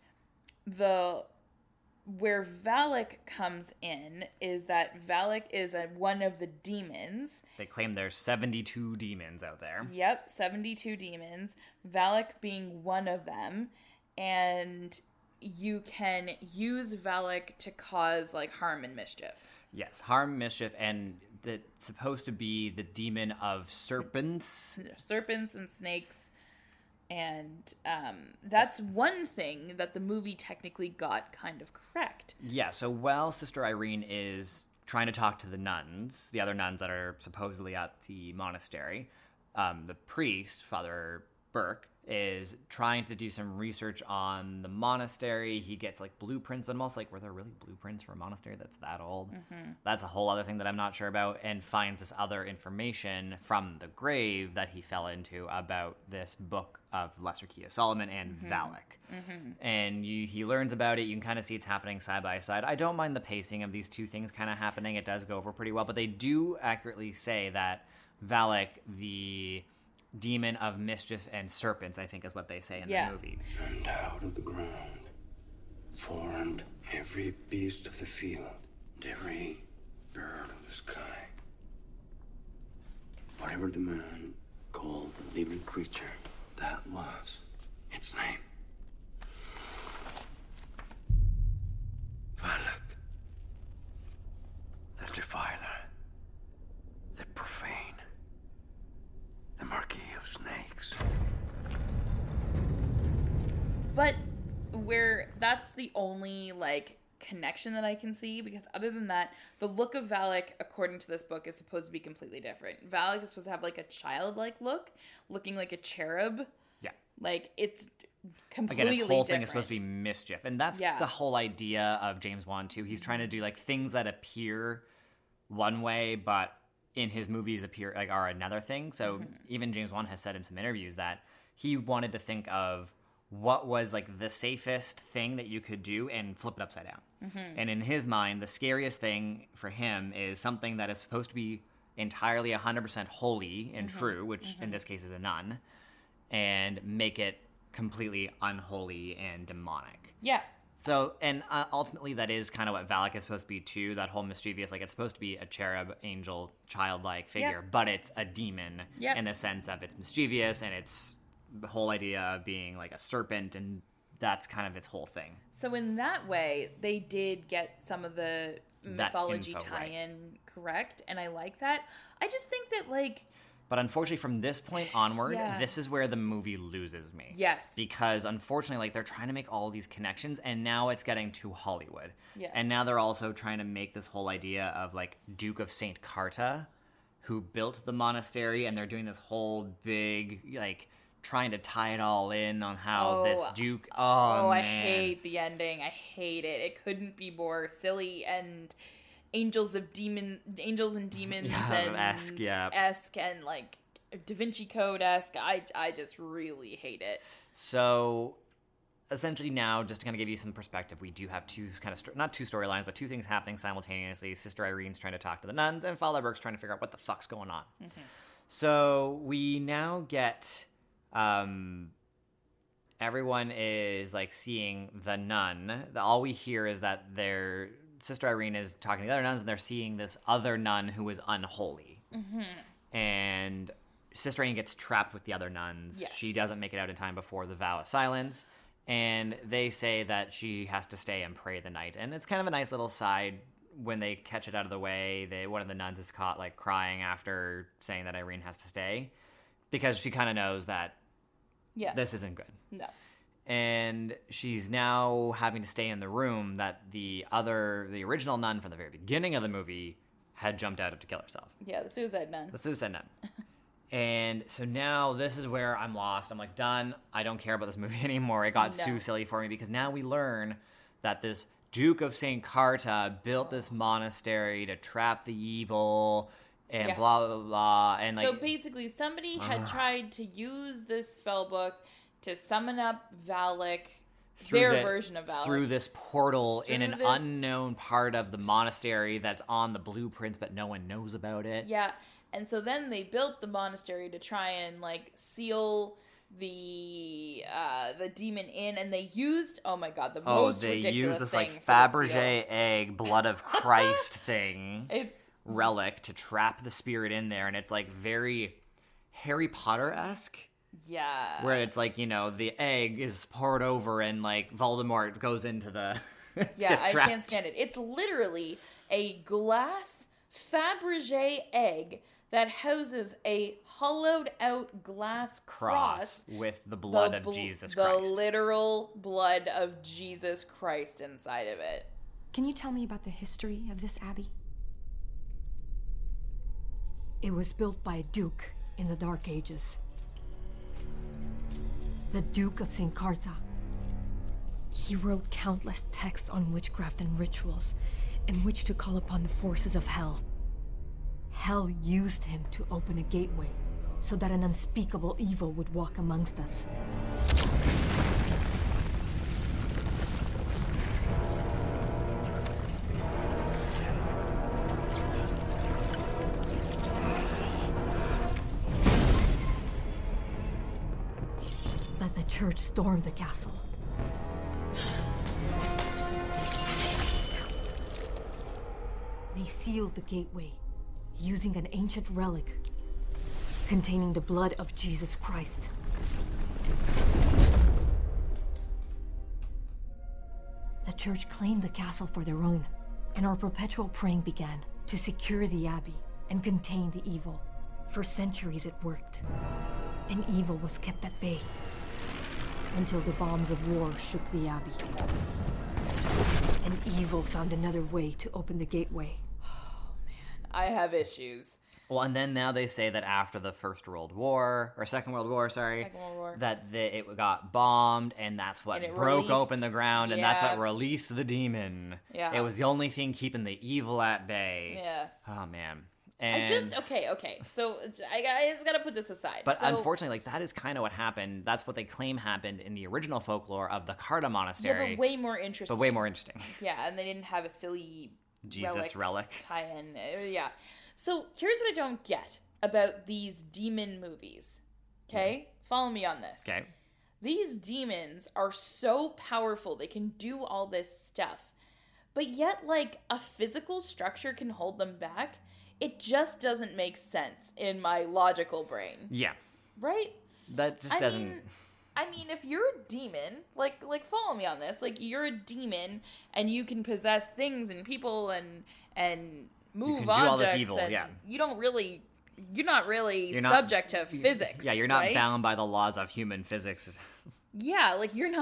where Valak comes in is that Valak is one of the demons. They claim there's 72 demons out there. Yep, 72 demons. Valak being one of them. And you can use Valak to cause, like, harm and mischief. Yes, harm, mischief, and it's supposed to be the demon of serpents. Serpents and snakes. And that's one thing that the movie technically got kind of correct. Yeah, so while Sister Irene is trying to talk to the nuns, the other nuns that are supposedly at the monastery, the priest, Father Burke, is trying to do some research on the monastery. He gets, like, blueprints, but I'm also like, were there really blueprints for a monastery that's that old? Mm-hmm. That's a whole other thing that I'm not sure about, and finds this other information from the grave that he fell into about this book of Lesser Key of Solomon and Valak. Mm-hmm. And he learns about it. You can kind of see it's happening side by side. I don't mind the pacing of these two things kind of happening. It does go over pretty well, but they do accurately say that Valak, the demon of mischief and serpents, I think is what they say in the movie. And out of the ground formed every beast of the field and every bird of the sky. Whatever the man called the living creature, that was its name. Valak, the defiler. But that's the only, like, connection that I can see, because other than that, the look of Valak, according to this book, is supposed to be completely different. Valak is supposed to have, like, a childlike look, looking like a cherub. Yeah. Like, it's completely Again, his whole different. thing is supposed to be mischief. And that's the whole idea of James Wan, too. He's trying to do, like, things that appear one way, but in his movies appear, like, are another thing. So even James Wan has said in some interviews that he wanted to think of what was, like, the safest thing that you could do and flip it upside down. And in his mind, the scariest thing for him is something that is supposed to be entirely 100% holy and true, which in this case is a nun, and make it completely unholy and demonic. Yeah. So, and ultimately that is kind of what Valak is supposed to be too, that whole mischievous, like, it's supposed to be a cherub, angel, childlike figure, but it's a demon in the sense of it's mischievous, and it's the whole idea of being like a serpent, and that's kind of its whole thing. So in that way, they did get some of the mythology tie-in correct, and I like that. I just think that, like... But unfortunately, from this point onward, this is where the movie loses me. Yes. Because unfortunately, like, they're trying to make all these connections, and now it's getting too Hollywood. Yeah. And now they're also trying to make this whole idea of, like, Duke of St. Carta, who built the monastery, and they're doing this whole big, like... trying to tie it all in on how this Duke... Oh, man. I hate the ending. I hate it. It couldn't be more silly and Angels and Demons and esque and, like, Da Vinci Code-esque. I just really hate it. So, essentially now, just to kind of give you some perspective, we do have two kind of... not two storylines, but two things happening simultaneously. Sister Irene's trying to talk to the nuns, and Father Burke's trying to figure out what the fuck's going on. So, we now get... everyone is, like, seeing the nun. All we hear is that their Sister Irene is talking to the other nuns, and they're seeing this other nun who is unholy. And Sister Irene gets trapped with the other nuns. Yes. She doesn't make it out in time before the vow of silence, and they say that she has to stay and pray the night. And it's kind of a nice little side when they catch it out of the way. One of the nuns is caught, like, crying after saying that Irene has to stay, because she kind of knows that this isn't good. No. And she's now having to stay in the room that the original nun from the very beginning of the movie had jumped out of to kill herself. Yeah, the suicide nun. The suicide nun. And so now this is where I'm lost. I'm like, done. I don't care about this movie anymore. It got too silly for me, because now we learn that this Duke of St. Carta built this monastery to trap the evil... and blah, blah, blah. And, like, so basically, somebody had tried to use this spell book to summon up Valak, version of Valak. Through this portal in an unknown part of the monastery that's on the blueprints, but no one knows about it. Yeah, and so then they built the monastery to try and, like, seal the demon in, and they used, oh my god, the most ridiculous thing. They used this, like, Fabergé egg, blood of Christ thing. It's... relic to trap the spirit in there, and it's, like, very Harry Potter-esque. Yeah. Where it's like, you know, the egg is poured over and, like, Voldemort goes into the... yeah, I can't stand it. It's literally a glass Fabergé egg that houses a hollowed-out glass cross with the blood of Jesus Christ. The literal blood of Jesus Christ inside of it. Can you tell me about the history of this abbey? It was built by a duke in the Dark Ages. The Duke of St. Carta. He wrote countless texts on witchcraft and rituals in which to call upon the forces of hell. Hell used him to open a gateway so that an unspeakable evil would walk amongst us. But the church stormed the castle. They sealed the gateway using an ancient relic containing the blood of Jesus Christ. The church claimed the castle for their own, and our perpetual praying began to secure the abbey and contain the evil. For centuries it worked, and evil was kept at bay. until the bombs of war shook the abbey. And evil found another way to open the gateway. I have issues. Well, and then now they say that after the Second World War, that it got bombed, and that's what broke open the ground, and that's what released the demon. Yeah. It was the only thing keeping the evil at bay. Yeah. Oh, man. And okay. So I just gotta put this aside. But unfortunately, like, that is kind of what happened. That's what they claim happened in the original folklore of the Carta Monastery. Yeah, but way more interesting. Yeah, and they didn't have a silly Jesus relic tie-in. Yeah. So here's what I don't get about these demon movies. Okay? Follow me on this. Okay. These demons are so powerful. They can do all this stuff. But yet, like, a physical structure can hold them back. It just doesn't make sense in my logical brain. Yeah. Right? That just doesn't... I mean, if you're a demon, like follow me on this. Like, you're a demon, and you can possess things and people and move objects. Do all this evil, yeah. You're not really subject to physics. Yeah, you're not bound by the laws of human physics. Yeah, like, you're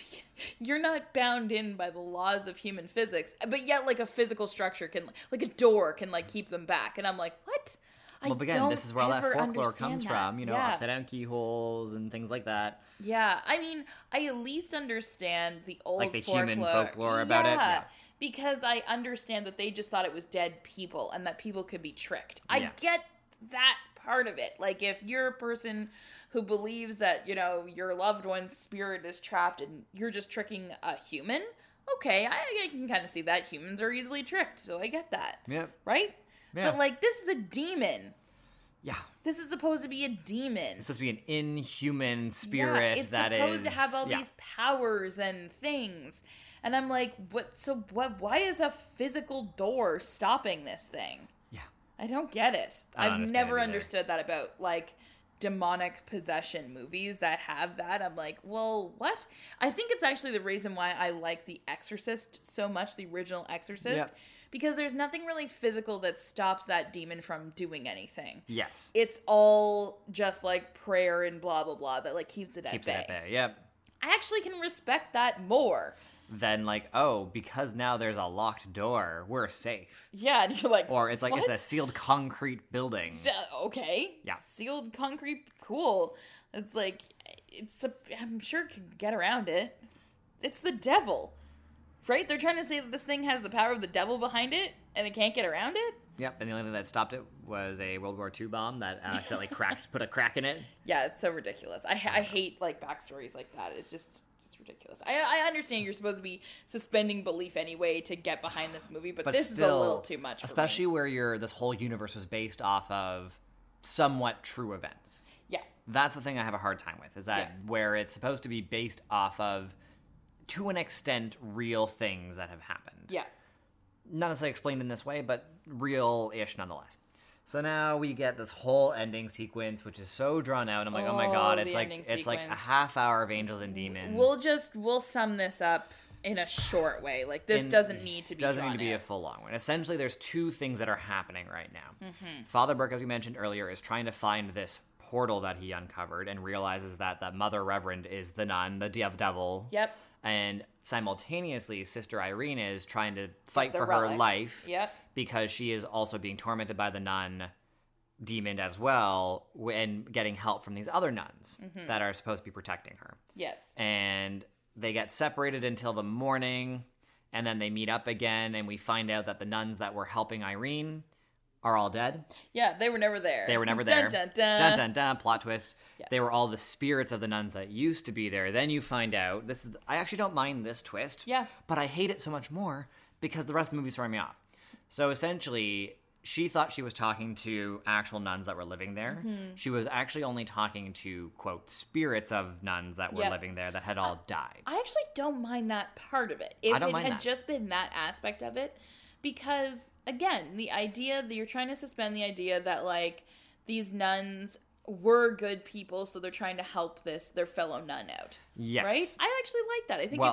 not bound in by the laws of human physics, but yet, like, a physical structure can, like a door can, like, keep them back. And I'm like, what? Well, again, this is where all that folklore comes from, upside down keyholes and things like that. Yeah, I mean, I at least understand the old like the folklore. Human folklore about it. Yeah. Because I understand that they just thought it was dead people and that people could be tricked. I get that part of it. Like, if you're a person who believes that, your loved one's spirit is trapped and you're just tricking a human, okay, I can kind of see that. Humans are easily tricked, so I get that. Yeah. Right? Yeah. But, like, this is a demon. Yeah. This is supposed to be a demon. It's supposed to be an inhuman spirit it's supposed to have all these powers and things. And I'm like, why is a physical door stopping this thing? Yeah. I don't get it. I've never understood that about, like, demonic possession movies that have that. I'm like, well, what? I think it's actually the reason why I like The Exorcist so much, the original Exorcist. Yep. Because there's nothing really physical that stops that demon from doing anything. Yes. It's all just, like, prayer and blah, blah, blah that, like, keeps it at bay. Keeps it at bay, yep. I actually can respect that more. Then, like, because now there's a locked door, we're safe. Yeah, and you're like, or it's like, it's a sealed concrete building. Okay. Yeah. Sealed concrete, cool. It's like, I'm sure it can get around it. It's the devil. Right? They're trying to say that this thing has the power of the devil behind it, and it can't get around it? Yep, and the only thing that stopped it was a World War II bomb that accidentally put a crack in it. Yeah, it's so ridiculous. I hate, like, backstories like that. It's just ridiculous. I understand you're supposed to be suspending belief anyway to get behind this movie, but this is a little too much for especially me. Where this whole universe was based off of somewhat true events. Yeah. That's the thing I have a hard time with, is that where it's supposed to be based off of, to an extent, real things that have happened. Yeah. Not necessarily explained in this way, but real-ish nonetheless. So now we get this whole ending sequence, which is so drawn out. I'm like, oh my god, it's like a half hour of Angels and Demons. We'll sum this up in a short way. Like, this doesn't need to be a full long one. Essentially, there's two things that are happening right now. Mm-hmm. Father Burke, as we mentioned earlier, is trying to find this portal that he uncovered and realizes that the Mother Reverend is the nun, the devil. Yep. And simultaneously, Sister Irene is trying to fight for her life. Yep. Because she is also being tormented by the nun demon as well, and getting help from these other nuns that are supposed to be protecting her. Yes. And they get separated until the morning, and then they meet up again, and we find out that the nuns that were helping Irene are all dead. Yeah, they were never there. They were never there. Dun, dun, dun. Dun, dun, dun. Plot twist. Yeah. They were all the spirits of the nuns that used to be there. Then you find out, I actually don't mind this twist. Yeah. But I hate it so much more because the rest of the movie's throwing me off. So essentially, she thought she was talking to actual nuns that were living there. Mm-hmm. She was actually only talking to, quote, spirits of nuns that were living there that had all died. I actually don't mind that part of it. If it had just been that aspect of it. Because, again, the idea that you're trying to suspend the idea that, like, these nuns were good people, so they're trying to help their fellow nun out. Yes. Right? I actually like that. I think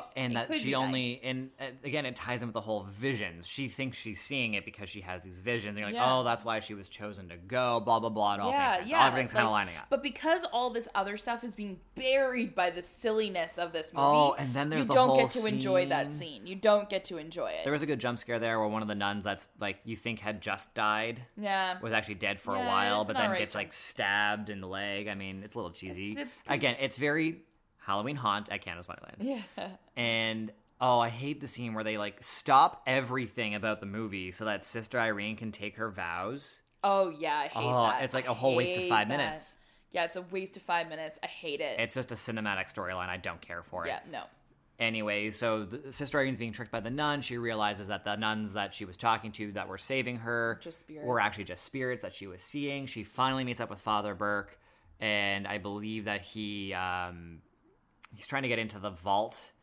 and again, it ties in with the whole visions. She thinks she's seeing it because she has these visions. And you're like, Yeah. oh, that's why she was chosen to go, blah, blah, blah. It all makes sense. Yeah. Everything's kind of lining up. But because all this other stuff is being buried by the silliness of this movie, Oh, and then there's you the don't whole get to enjoy that scene. You don't get to enjoy it. There was a good jump scare there where one of the nuns that's like you think had just died was actually dead for a while, it's but not then right gets like stabbed in the leg. I mean, it's a little cheesy. It's Again, it's very Halloween Haunt at Canada's Wonderland. Yeah. And I hate the scene where they like stop everything about the movie so that Sister Irene can take her vows. Oh yeah, I hate that. It's like a whole waste of 5 minutes. Yeah, it's a waste of 5 minutes. I hate it. It's just a cinematic storyline. I don't care for it. Yeah, no. Anyway, so Sister Irene's being tricked by the nun. She realizes that the nuns that she was talking to that were saving her were actually just spirits that she was seeing. She finally meets up with Father Burke, and I believe that he's trying to get into the vault,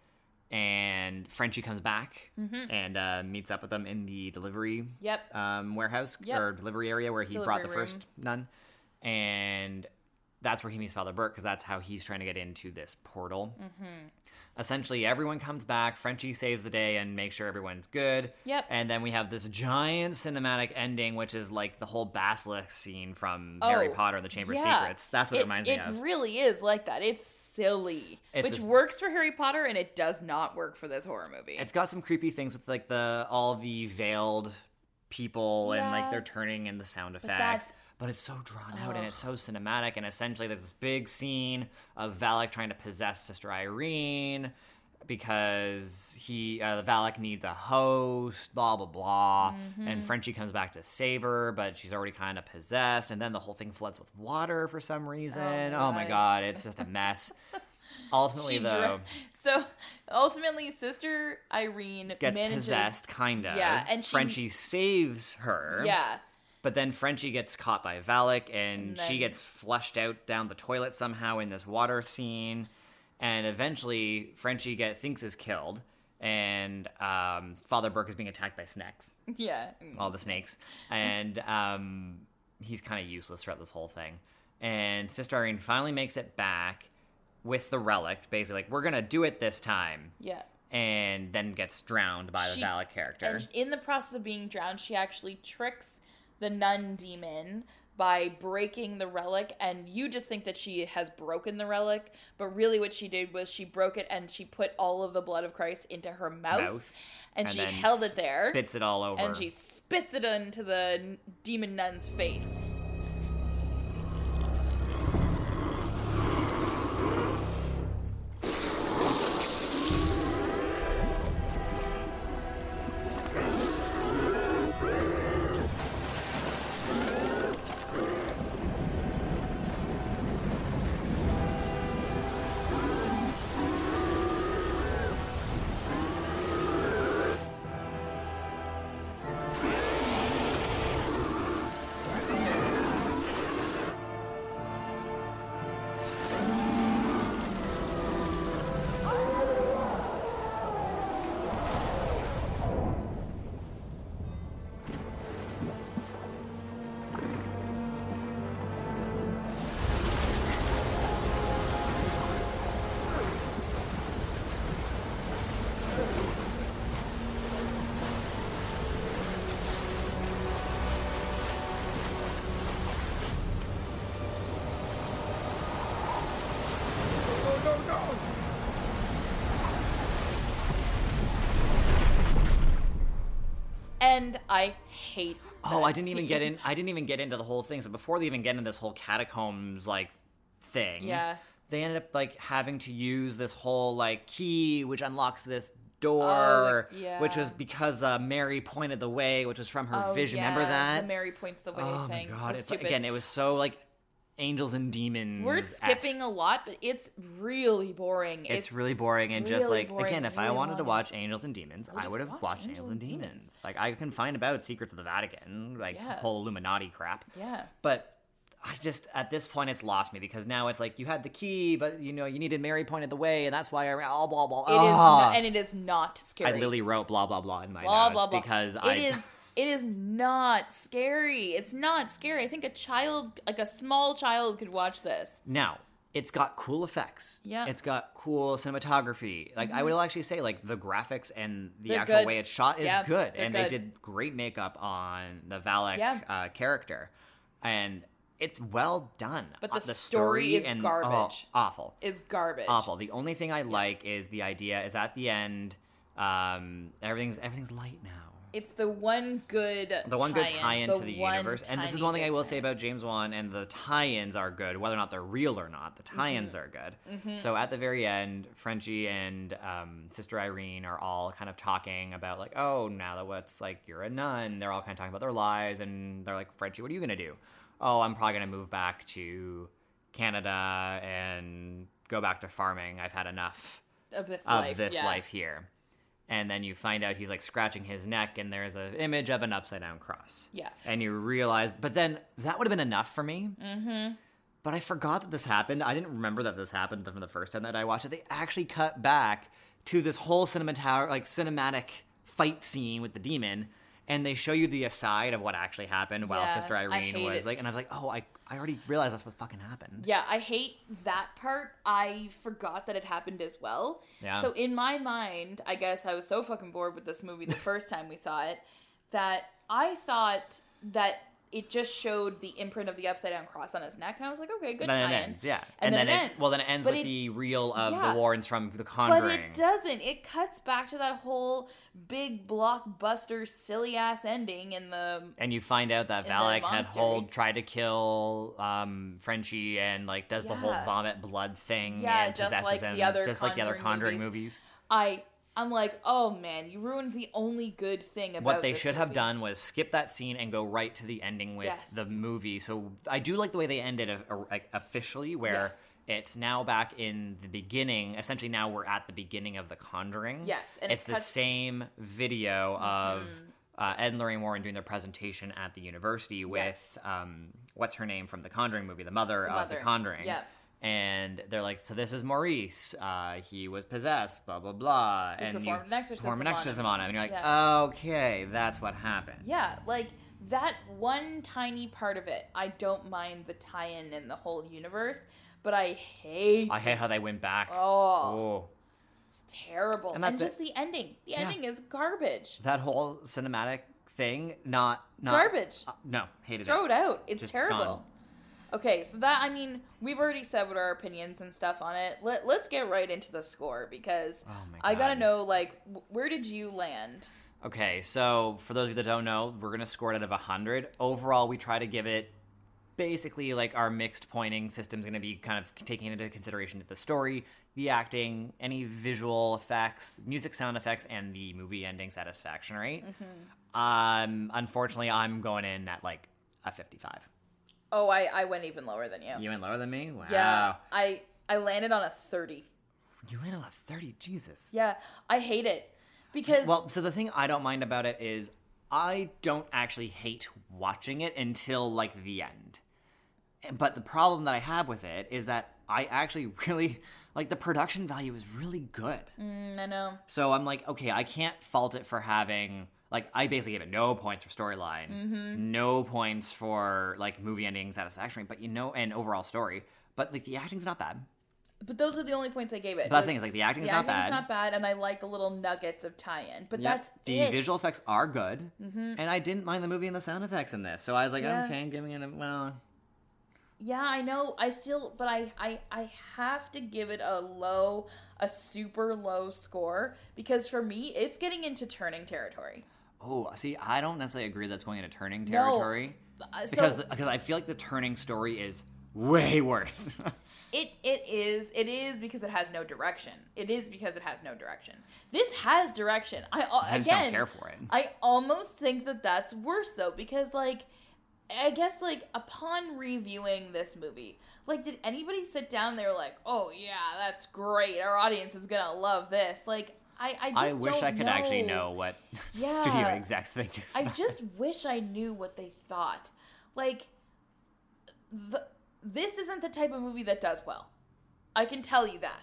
and Frenchie comes back and meets up with them in the delivery warehouse or delivery area where he brought the first nun. And that's where he meets Father Burke because that's how he's trying to get into this portal. Essentially, everyone comes back. Frenchie saves the day and makes sure everyone's good. Yep. And then we have this giant cinematic ending, which is like the whole basilisk scene from Harry Potter and the Chamber of Secrets. That's what it reminds me of. It really is like that. It's silly, which works for Harry Potter, and it does not work for this horror movie. It's got some creepy things with like all the veiled people and like they're turning and the sound effects. But it's so drawn out and it's so cinematic. And essentially there's this big scene of Valak trying to possess Sister Irene because Valak needs a host, blah, blah, blah. And Frenchie comes back to save her, but she's already kind of possessed. And then the whole thing floods with water for some reason. Oh my God, it's just a mess. Ultimately, ultimately, Sister Irene gets possessed, kind of. Yeah, and Frenchie saves her. Yeah. But then Frenchie gets caught by Valak, and she gets flushed out down the toilet somehow in this water scene. And eventually, Frenchie thinks is killed, and Father Burke is being attacked by snakes. Yeah. All the snakes. And he's kind of useless throughout this whole thing. And Sister Irene finally makes it back with the relic, basically like, we're going to do it this time. Yeah. And then gets drowned by the Valak character. And in the process of being drowned, she actually tricks the nun demon by breaking the relic, and you just think that she has broken the relic, but really what she did was she broke it and she put all of the blood of Christ into her mouth. And she held it there. Spits it all over. And she spits it into the demon nun's face. And I hate I didn't even get into the whole thing. So before they even get into this whole catacombs like thing, they ended up like having to use this whole like key which unlocks this door, which was because Mary pointed the way, which was from her vision. Remember that? The Mary points the way thing. Oh my God, it's like, again, it was so like angels and demons. We're skipping a lot, but it's really boring. It's really boring, and really just like boring, again, if I wanted to watch Angels and Demons, I would have watched Angels and Demons. Like I can find about Secrets of the Vatican, like whole Illuminati crap. Yeah. But I just at this point it's lost me because now it's like you had the key, but you needed Mary pointed the way, and that's why blah blah blah. And it is not scary. I literally wrote blah blah blah in my notes because It is not scary. It's not scary. I think a child, like a small child, could watch this. Now, it's got cool effects. Yeah. It's got cool cinematography. Like, I would actually say, like, the graphics and the They're actual good. way it's shot is good. And good. they did great makeup on the Valak character. And it's well done. But the story is garbage. Awful. Is garbage. Awful. The only thing I like is the idea is at the end, everything's light now. It's the one good tie-in to the universe. And this is one thing I will say about James Wan, and the tie-ins are good, whether or not they're real or not. The tie-ins are good. So at the very end, Frenchie and Sister Irene are all kind of talking about, like, oh, now that what's, like, you're a nun. They're all kind of talking about their lives, and they're like, Frenchie, what are you going to do? Oh, I'm probably going to move back to Canada and go back to farming. I've had enough of this life here. And then you find out he's, like, scratching his neck, and there's an image of an upside-down cross. Yeah. And you realize... But then, that would have been enough for me. Mm-hmm. But I forgot that this happened. I didn't remember that this happened from the first time that I watched it. They actually cut back to this whole cinematic fight scene with the demon, and they show you the aside of what actually happened while Sister Irene was, like... And I was like, oh, I already realized that's what fucking happened. Yeah, I hate that part. I forgot that it happened as well. Yeah. So in my mind, I guess I was so fucking bored with this movie the first time we saw it that I thought that it just showed the imprint of the upside down cross on his neck, and I was like, okay, good tie-in. Then it ends, yeah. And then it ends. Well, then it ends with the reel of the Warrens from The Conjuring. But it doesn't. It cuts back to that whole big blockbuster silly ass ending in the. And you find out that Valak had tried to kill Frenchie and, like, does the whole vomit blood thing and possesses him, just like the other Conjuring movies. I'm like, oh man, you ruined the only good thing about what they this should movie. have done was skip that scene and go right to the ending with the movie. So I do like the way they ended officially, where it's now back in the beginning. Essentially, now we're at the beginning of The Conjuring. Yes, and it's the same video of Ed and Lorraine Warren doing their presentation at the university with what's her name from the Conjuring movie, the mother of The Conjuring. Yep. And they're like, so this is Maurice. He was possessed, blah, blah, blah. And performed an exorcism on him. And you're like, okay, that's what happened. Yeah, like, that one tiny part of it, I don't mind the tie-in in the whole universe, but I hate how they went back. Oh. It's terrible. And that's just the ending. The ending is garbage. That whole cinematic thing, not garbage. No, hated Throw it out. It's just terrible. Gone. Okay, so that, I mean, we've already said what our opinions and stuff on it. Let's get right into the score, because I gotta know, like, where did you land? Okay, so for those of you that don't know, we're gonna score it out of 100. Overall, we try to give it basically, like, our mixed pointing system's gonna be kind of taking into consideration the story, the acting, any visual effects, music, sound effects, and the movie ending satisfaction rate. Unfortunately, I'm going in at, like, a 55. Oh, I went even lower than you. You went lower than me? Wow. Yeah, I landed on a 30. You landed on a 30? Jesus. Yeah, I hate it. Because... Well, so the thing I don't mind about it is I don't actually hate watching it until, like, the end. But the problem that I have with it is that I actually really... Like, the production value is really good. I know. So I'm like, okay, I can't fault it for having... Like, I basically gave it no points for storyline, no points for, like, movie ending satisfaction, but, and overall story. But, like, the acting's not bad. But those are the only points I gave it. But that's the thing, is, like, the acting's not bad. The acting's not bad, and I like the little nuggets of tie-in. But that's the visual effects are good, and I didn't mind the movie and the sound effects in this. So I was like, okay, I'm giving it a, Yeah, I know. But I have to give it a super low score, because for me, it's getting into turning territory. Oh, see, I don't necessarily agree that's going into turning territory. No, because I feel like the turning story is way worse. It is because it has no direction. This has direction. I just don't care for it. I almost think that that's worse, though, because, like, I guess, like, upon reviewing this movie, like, did anybody sit down there like, oh, yeah, that's great, our audience is gonna love this? Like, I wish I could actually know what studio execs think. I just wish I knew what they thought. Like, this isn't the type of movie that does well. I can tell you that.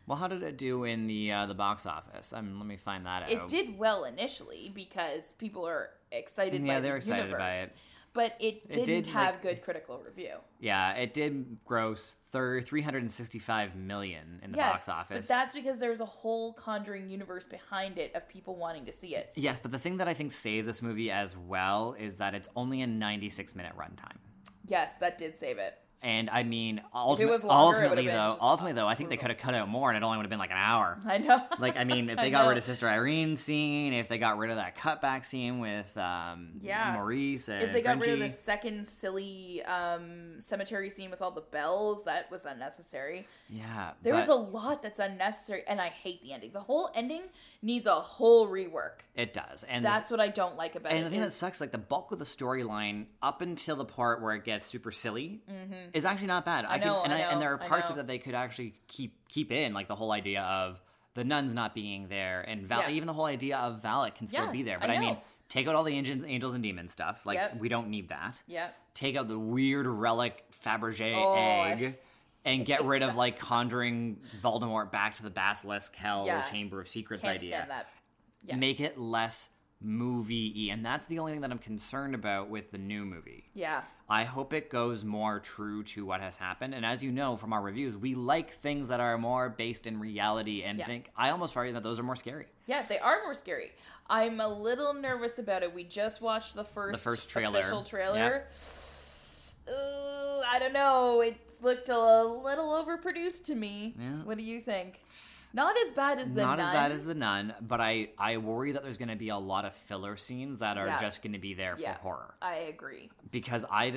Well, how did it do in the box office? Let me find that out. It did well initially because people are excited by they're the excited universe. by it. But it didn't have good critical review. Yeah, it did gross $365 million in the box office. But that's because there's a whole Conjuring universe behind it of people wanting to see it. Yes, but the thing that I think saved this movie as well is that it's only a 96-minute runtime. Yes, that did save it. And I mean, ultimately, though, I think they could have cut out more, and it only would have been like an hour. I know. Like, I mean, if they got rid of Sister Irene's scene, if they got rid of that cutback scene with Maurice and if they got Frenchie. rid of the second silly cemetery scene with all the bells, that was unnecessary. Yeah, there was a lot that's unnecessary, and I hate the ending. The whole ending needs a whole rework. It does, and that's what I don't like about it. And the thing that sucks, like the bulk of the storyline up until the part where it gets super silly is actually not bad. And there are parts of that they could actually keep in, like the whole idea of the nuns not being there, and even the whole idea of Valak can still be there. But I mean, take out all the angels and demons stuff. Like we don't need that. Yeah. Take out the weird relic Fabergé egg. And get rid of, like, conjuring Voldemort back to the Basilisk Hell Chamber of Secrets idea. Stand that. Yeah. Make it less movie-y. And that's the only thing that I'm concerned about with the new movie. Yeah. I hope it goes more true to what has happened. And as you know from our reviews, we like things that are more based in reality. And I almost argue that those are more scary. Yeah, they are more scary. I'm a little nervous about it. We just watched the first trailer. Official trailer. Yep. Ooh, I don't know. It looked a little overproduced to me. Yeah. What do you think? Not as bad as the Nun. Not as bad as the Nun, but I worry that there's going to be a lot of filler scenes that are just going to be there for horror. I agree. Because I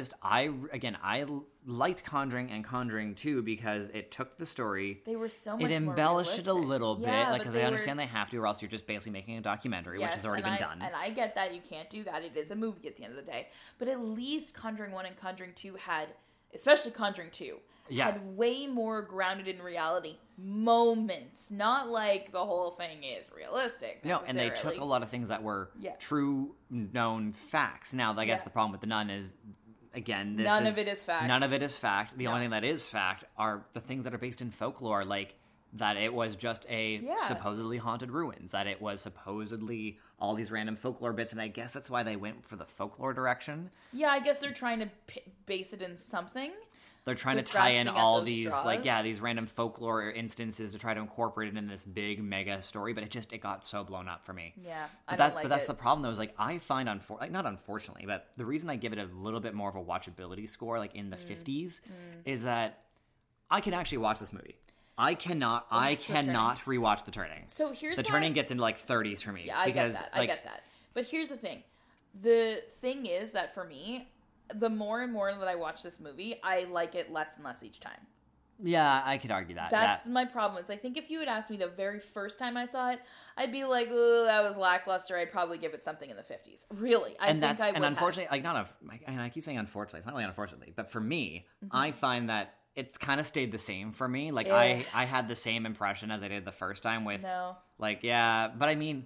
liked Conjuring and Conjuring 2 because it took the story. They were so much more It embellished it a little bit, like, because I understand they they have to, or else you're just basically making a documentary, which has already been done. And I get that. You can't do that. It is a movie at the end of the day. But at least Conjuring 1 and Conjuring 2 had, especially Conjuring 2, had way more grounded in reality moments. Not like the whole thing is realistic. No, and they took a lot of things that were true known facts. Now, I guess the problem with the Nun is, again, none of it is fact. None of it is fact. The only thing that is fact are the things that are based in folklore, like that it was just a supposedly haunted ruins, that it was supposedly all these random folklore bits, and I guess that's why they went for the folklore direction. Yeah, I guess they're trying to base it in something. They're trying to tie in all these these random folklore instances to try to incorporate it in this big mega story, but it got so blown up for me. Yeah, but that's the problem though. Is like I find not unfortunately, but the reason I give it a little bit more of a watchability score, like in the 50s, is that I can actually watch this movie. I cannot rewatch The Turning. So here's The Turning gets into like 30s for me. Yeah, I get that. But here's the thing. The thing is that for me, the more and more that I watch this movie, I like it less and less each time. Yeah, I could argue that. That's my problem. I think if you had asked me the very first time I saw it, I'd be like, "Oh, that was lackluster." I'd probably give it something in the 50s. Really, I think I would. And unfortunately, and I keep saying unfortunately, it's not really unfortunately, but for me, I find that it's kind of stayed the same for me. Like I had the same impression as I did the first time with, but I mean.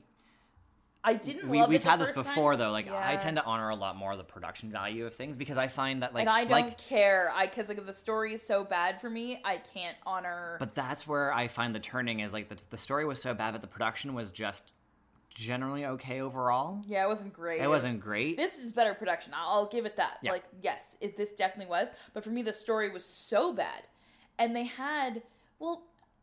I didn't love it We've had this first before, time. though. Like, I tend to honor a lot more the production value of things because I find that, like... And I don't care. Because the story is so bad for me, I can't honor... But that's where I find The Turning is, like, the story was so bad, but the production was just generally okay overall. Yeah, it wasn't great. It wasn't great. This is better production. I'll give it that. Yeah. Like, yes, this definitely was. But for me, the story was so bad. And they had... Well,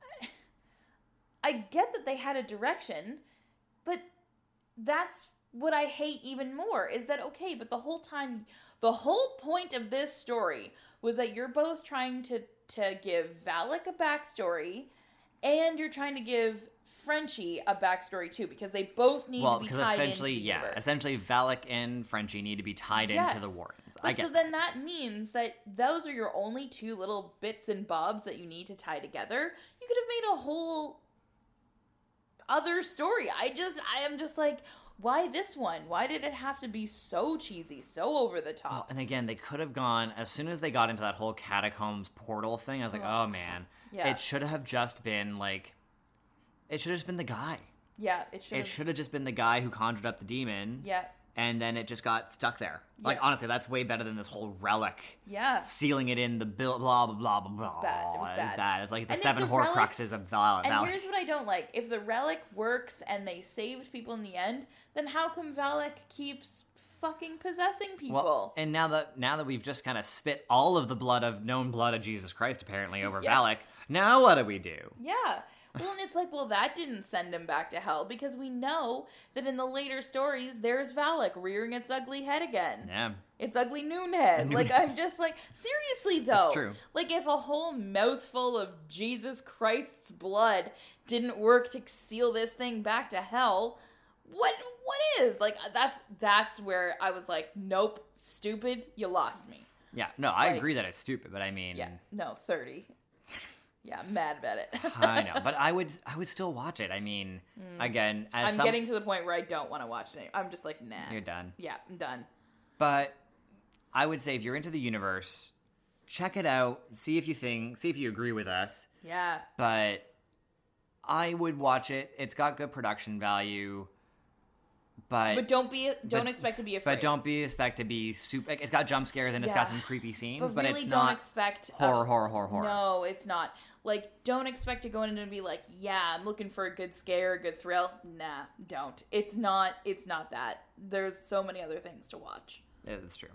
I get that they had a direction, but... That's what I hate even more, is that, okay, but the whole point of this story was that you're both trying to give Valak a backstory, and you're trying to give Frenchie a backstory too, because they both need to be tied into the universe. Essentially Valak and Frenchie need to be tied into the Warrens. Then that means that those are your only two little bits and bobs that you need to tie together. You could have made a whole... other story. I am just like, why this one? Why did it have to be so cheesy, so over the top? Well, and again, they could have gone, as soon as they got into that whole catacombs portal thing, I was like, oh man. Yeah. It should have just been like, it should have just been the guy. Yeah, it should have. It should have just been the guy who conjured up the demon. Yeah. and then it just got stuck there. Like, Yeah. honestly, that's way better than this whole relic. Yeah. Sealing it in the blah, blah, blah, blah, blah. It was bad. It was bad. It's like the And if 7 the Horcruxes of Valak. And here's what I don't like. If the relic works and they saved people in the end, then how come Valak keeps fucking possessing people? Well, and now that we've just kind of spit all of the known blood of Jesus Christ, apparently, over Valak, now what do we do? Yeah. Well, and it's like, well, that didn't send him back to hell, because we know that in the later stories, there's Valak rearing its ugly head again. Yeah. Its ugly noon head. Like, I'm just like, seriously, though. That's true. Like, if a whole mouthful of Jesus Christ's blood didn't work to seal this thing back to hell, what is? Like, that's where I was like, nope, stupid, you lost me. Yeah, no, I agree that it's stupid, but I mean... Yeah, no, 30. Yeah, I'm mad about it. I know, but I would still watch it. I mean, again, I'm getting to the point where I don't want to watch it. I'm just like, nah. You're done. Yeah, I'm done. But I would say if you're into the universe, check it out. See if you agree with us. Yeah. But I would watch it. It's got good production value. But don't expect to be afraid. But don't expect to be super. Like, it's got jump scares and it's got some creepy scenes, but really it's don't not expect horror. No, it's not. Like, don't expect to go in and be like, yeah, I'm looking for a good scare, a good thrill. Nah, don't. It's not that. There's so many other things to watch. Yeah, that's true.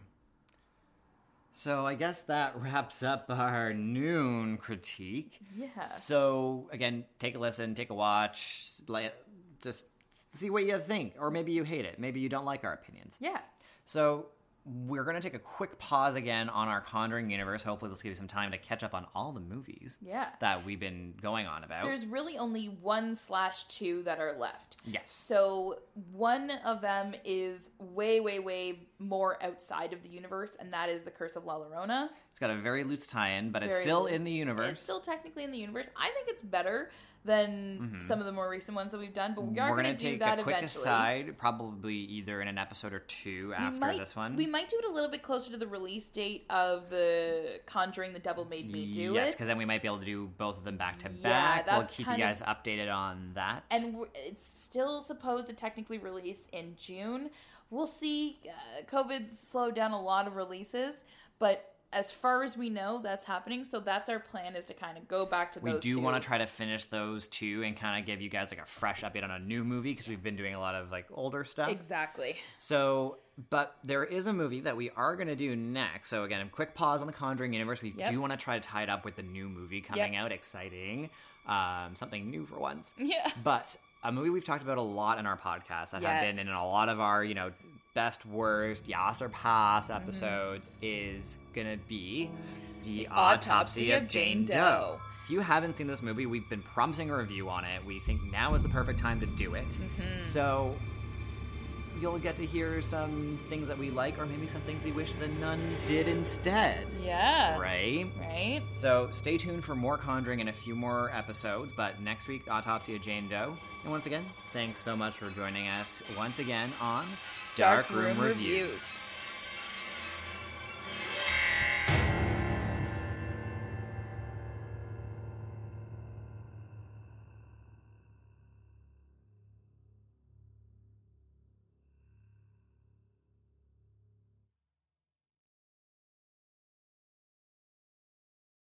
So I guess that wraps up our noon critique. Yeah. So again, take a listen, take a watch, just see what you think, or maybe you hate it, maybe you don't like our opinions. Yeah. So we're going to take a quick pause again on our Conjuring universe. Hopefully this will give you some time to catch up on all the movies that we've been going on about. There's really only 1/2 that are left. Yes. So one of them is way, way, way more outside of the universe, and that is The Curse of La Llorona. It's got a very loose tie-in, but it's still in the universe. It's still technically in the universe. I think it's better than some of the more recent ones that we've done, but we are going to do that eventually. We're going to take a quick aside, probably either in an episode or two after this one. We might do it a little bit closer to the release date of the Conjuring, The Devil Made Me Do It. Yes, because then we might be able to do both of them back to back. We'll keep you guys updated on that. And it's still supposed to technically release in June. We'll see. COVID's slowed down a lot of releases, but as far as we know, that's happening. So that's our plan, is to kind of go back to those two. We do want to try to finish those two and kind of give you guys like a fresh update on a new movie, because we've been doing a lot of like older stuff. Exactly. So, but there is a movie that we are going to do next. So again, a quick pause on the Conjuring universe. We do want to try to tie it up with the new movie coming out. Exciting. Something new for once. Yeah. But a movie we've talked about a lot in our podcast that have been in a lot of our, best, worst, Yas or Pass episodes is gonna be The Autopsy of Jane Doe. If you haven't seen this movie, we've been promising a review on it. We think now is the perfect time to do it. So you'll get to hear some things that we like, or maybe some things we wish the Nun did instead. Yeah. Right? So stay tuned for more Conjuring and a few more episodes, but next week, Autopsy of Jane Doe. And once again, thanks so much for joining us once again on Dark Room Reviews.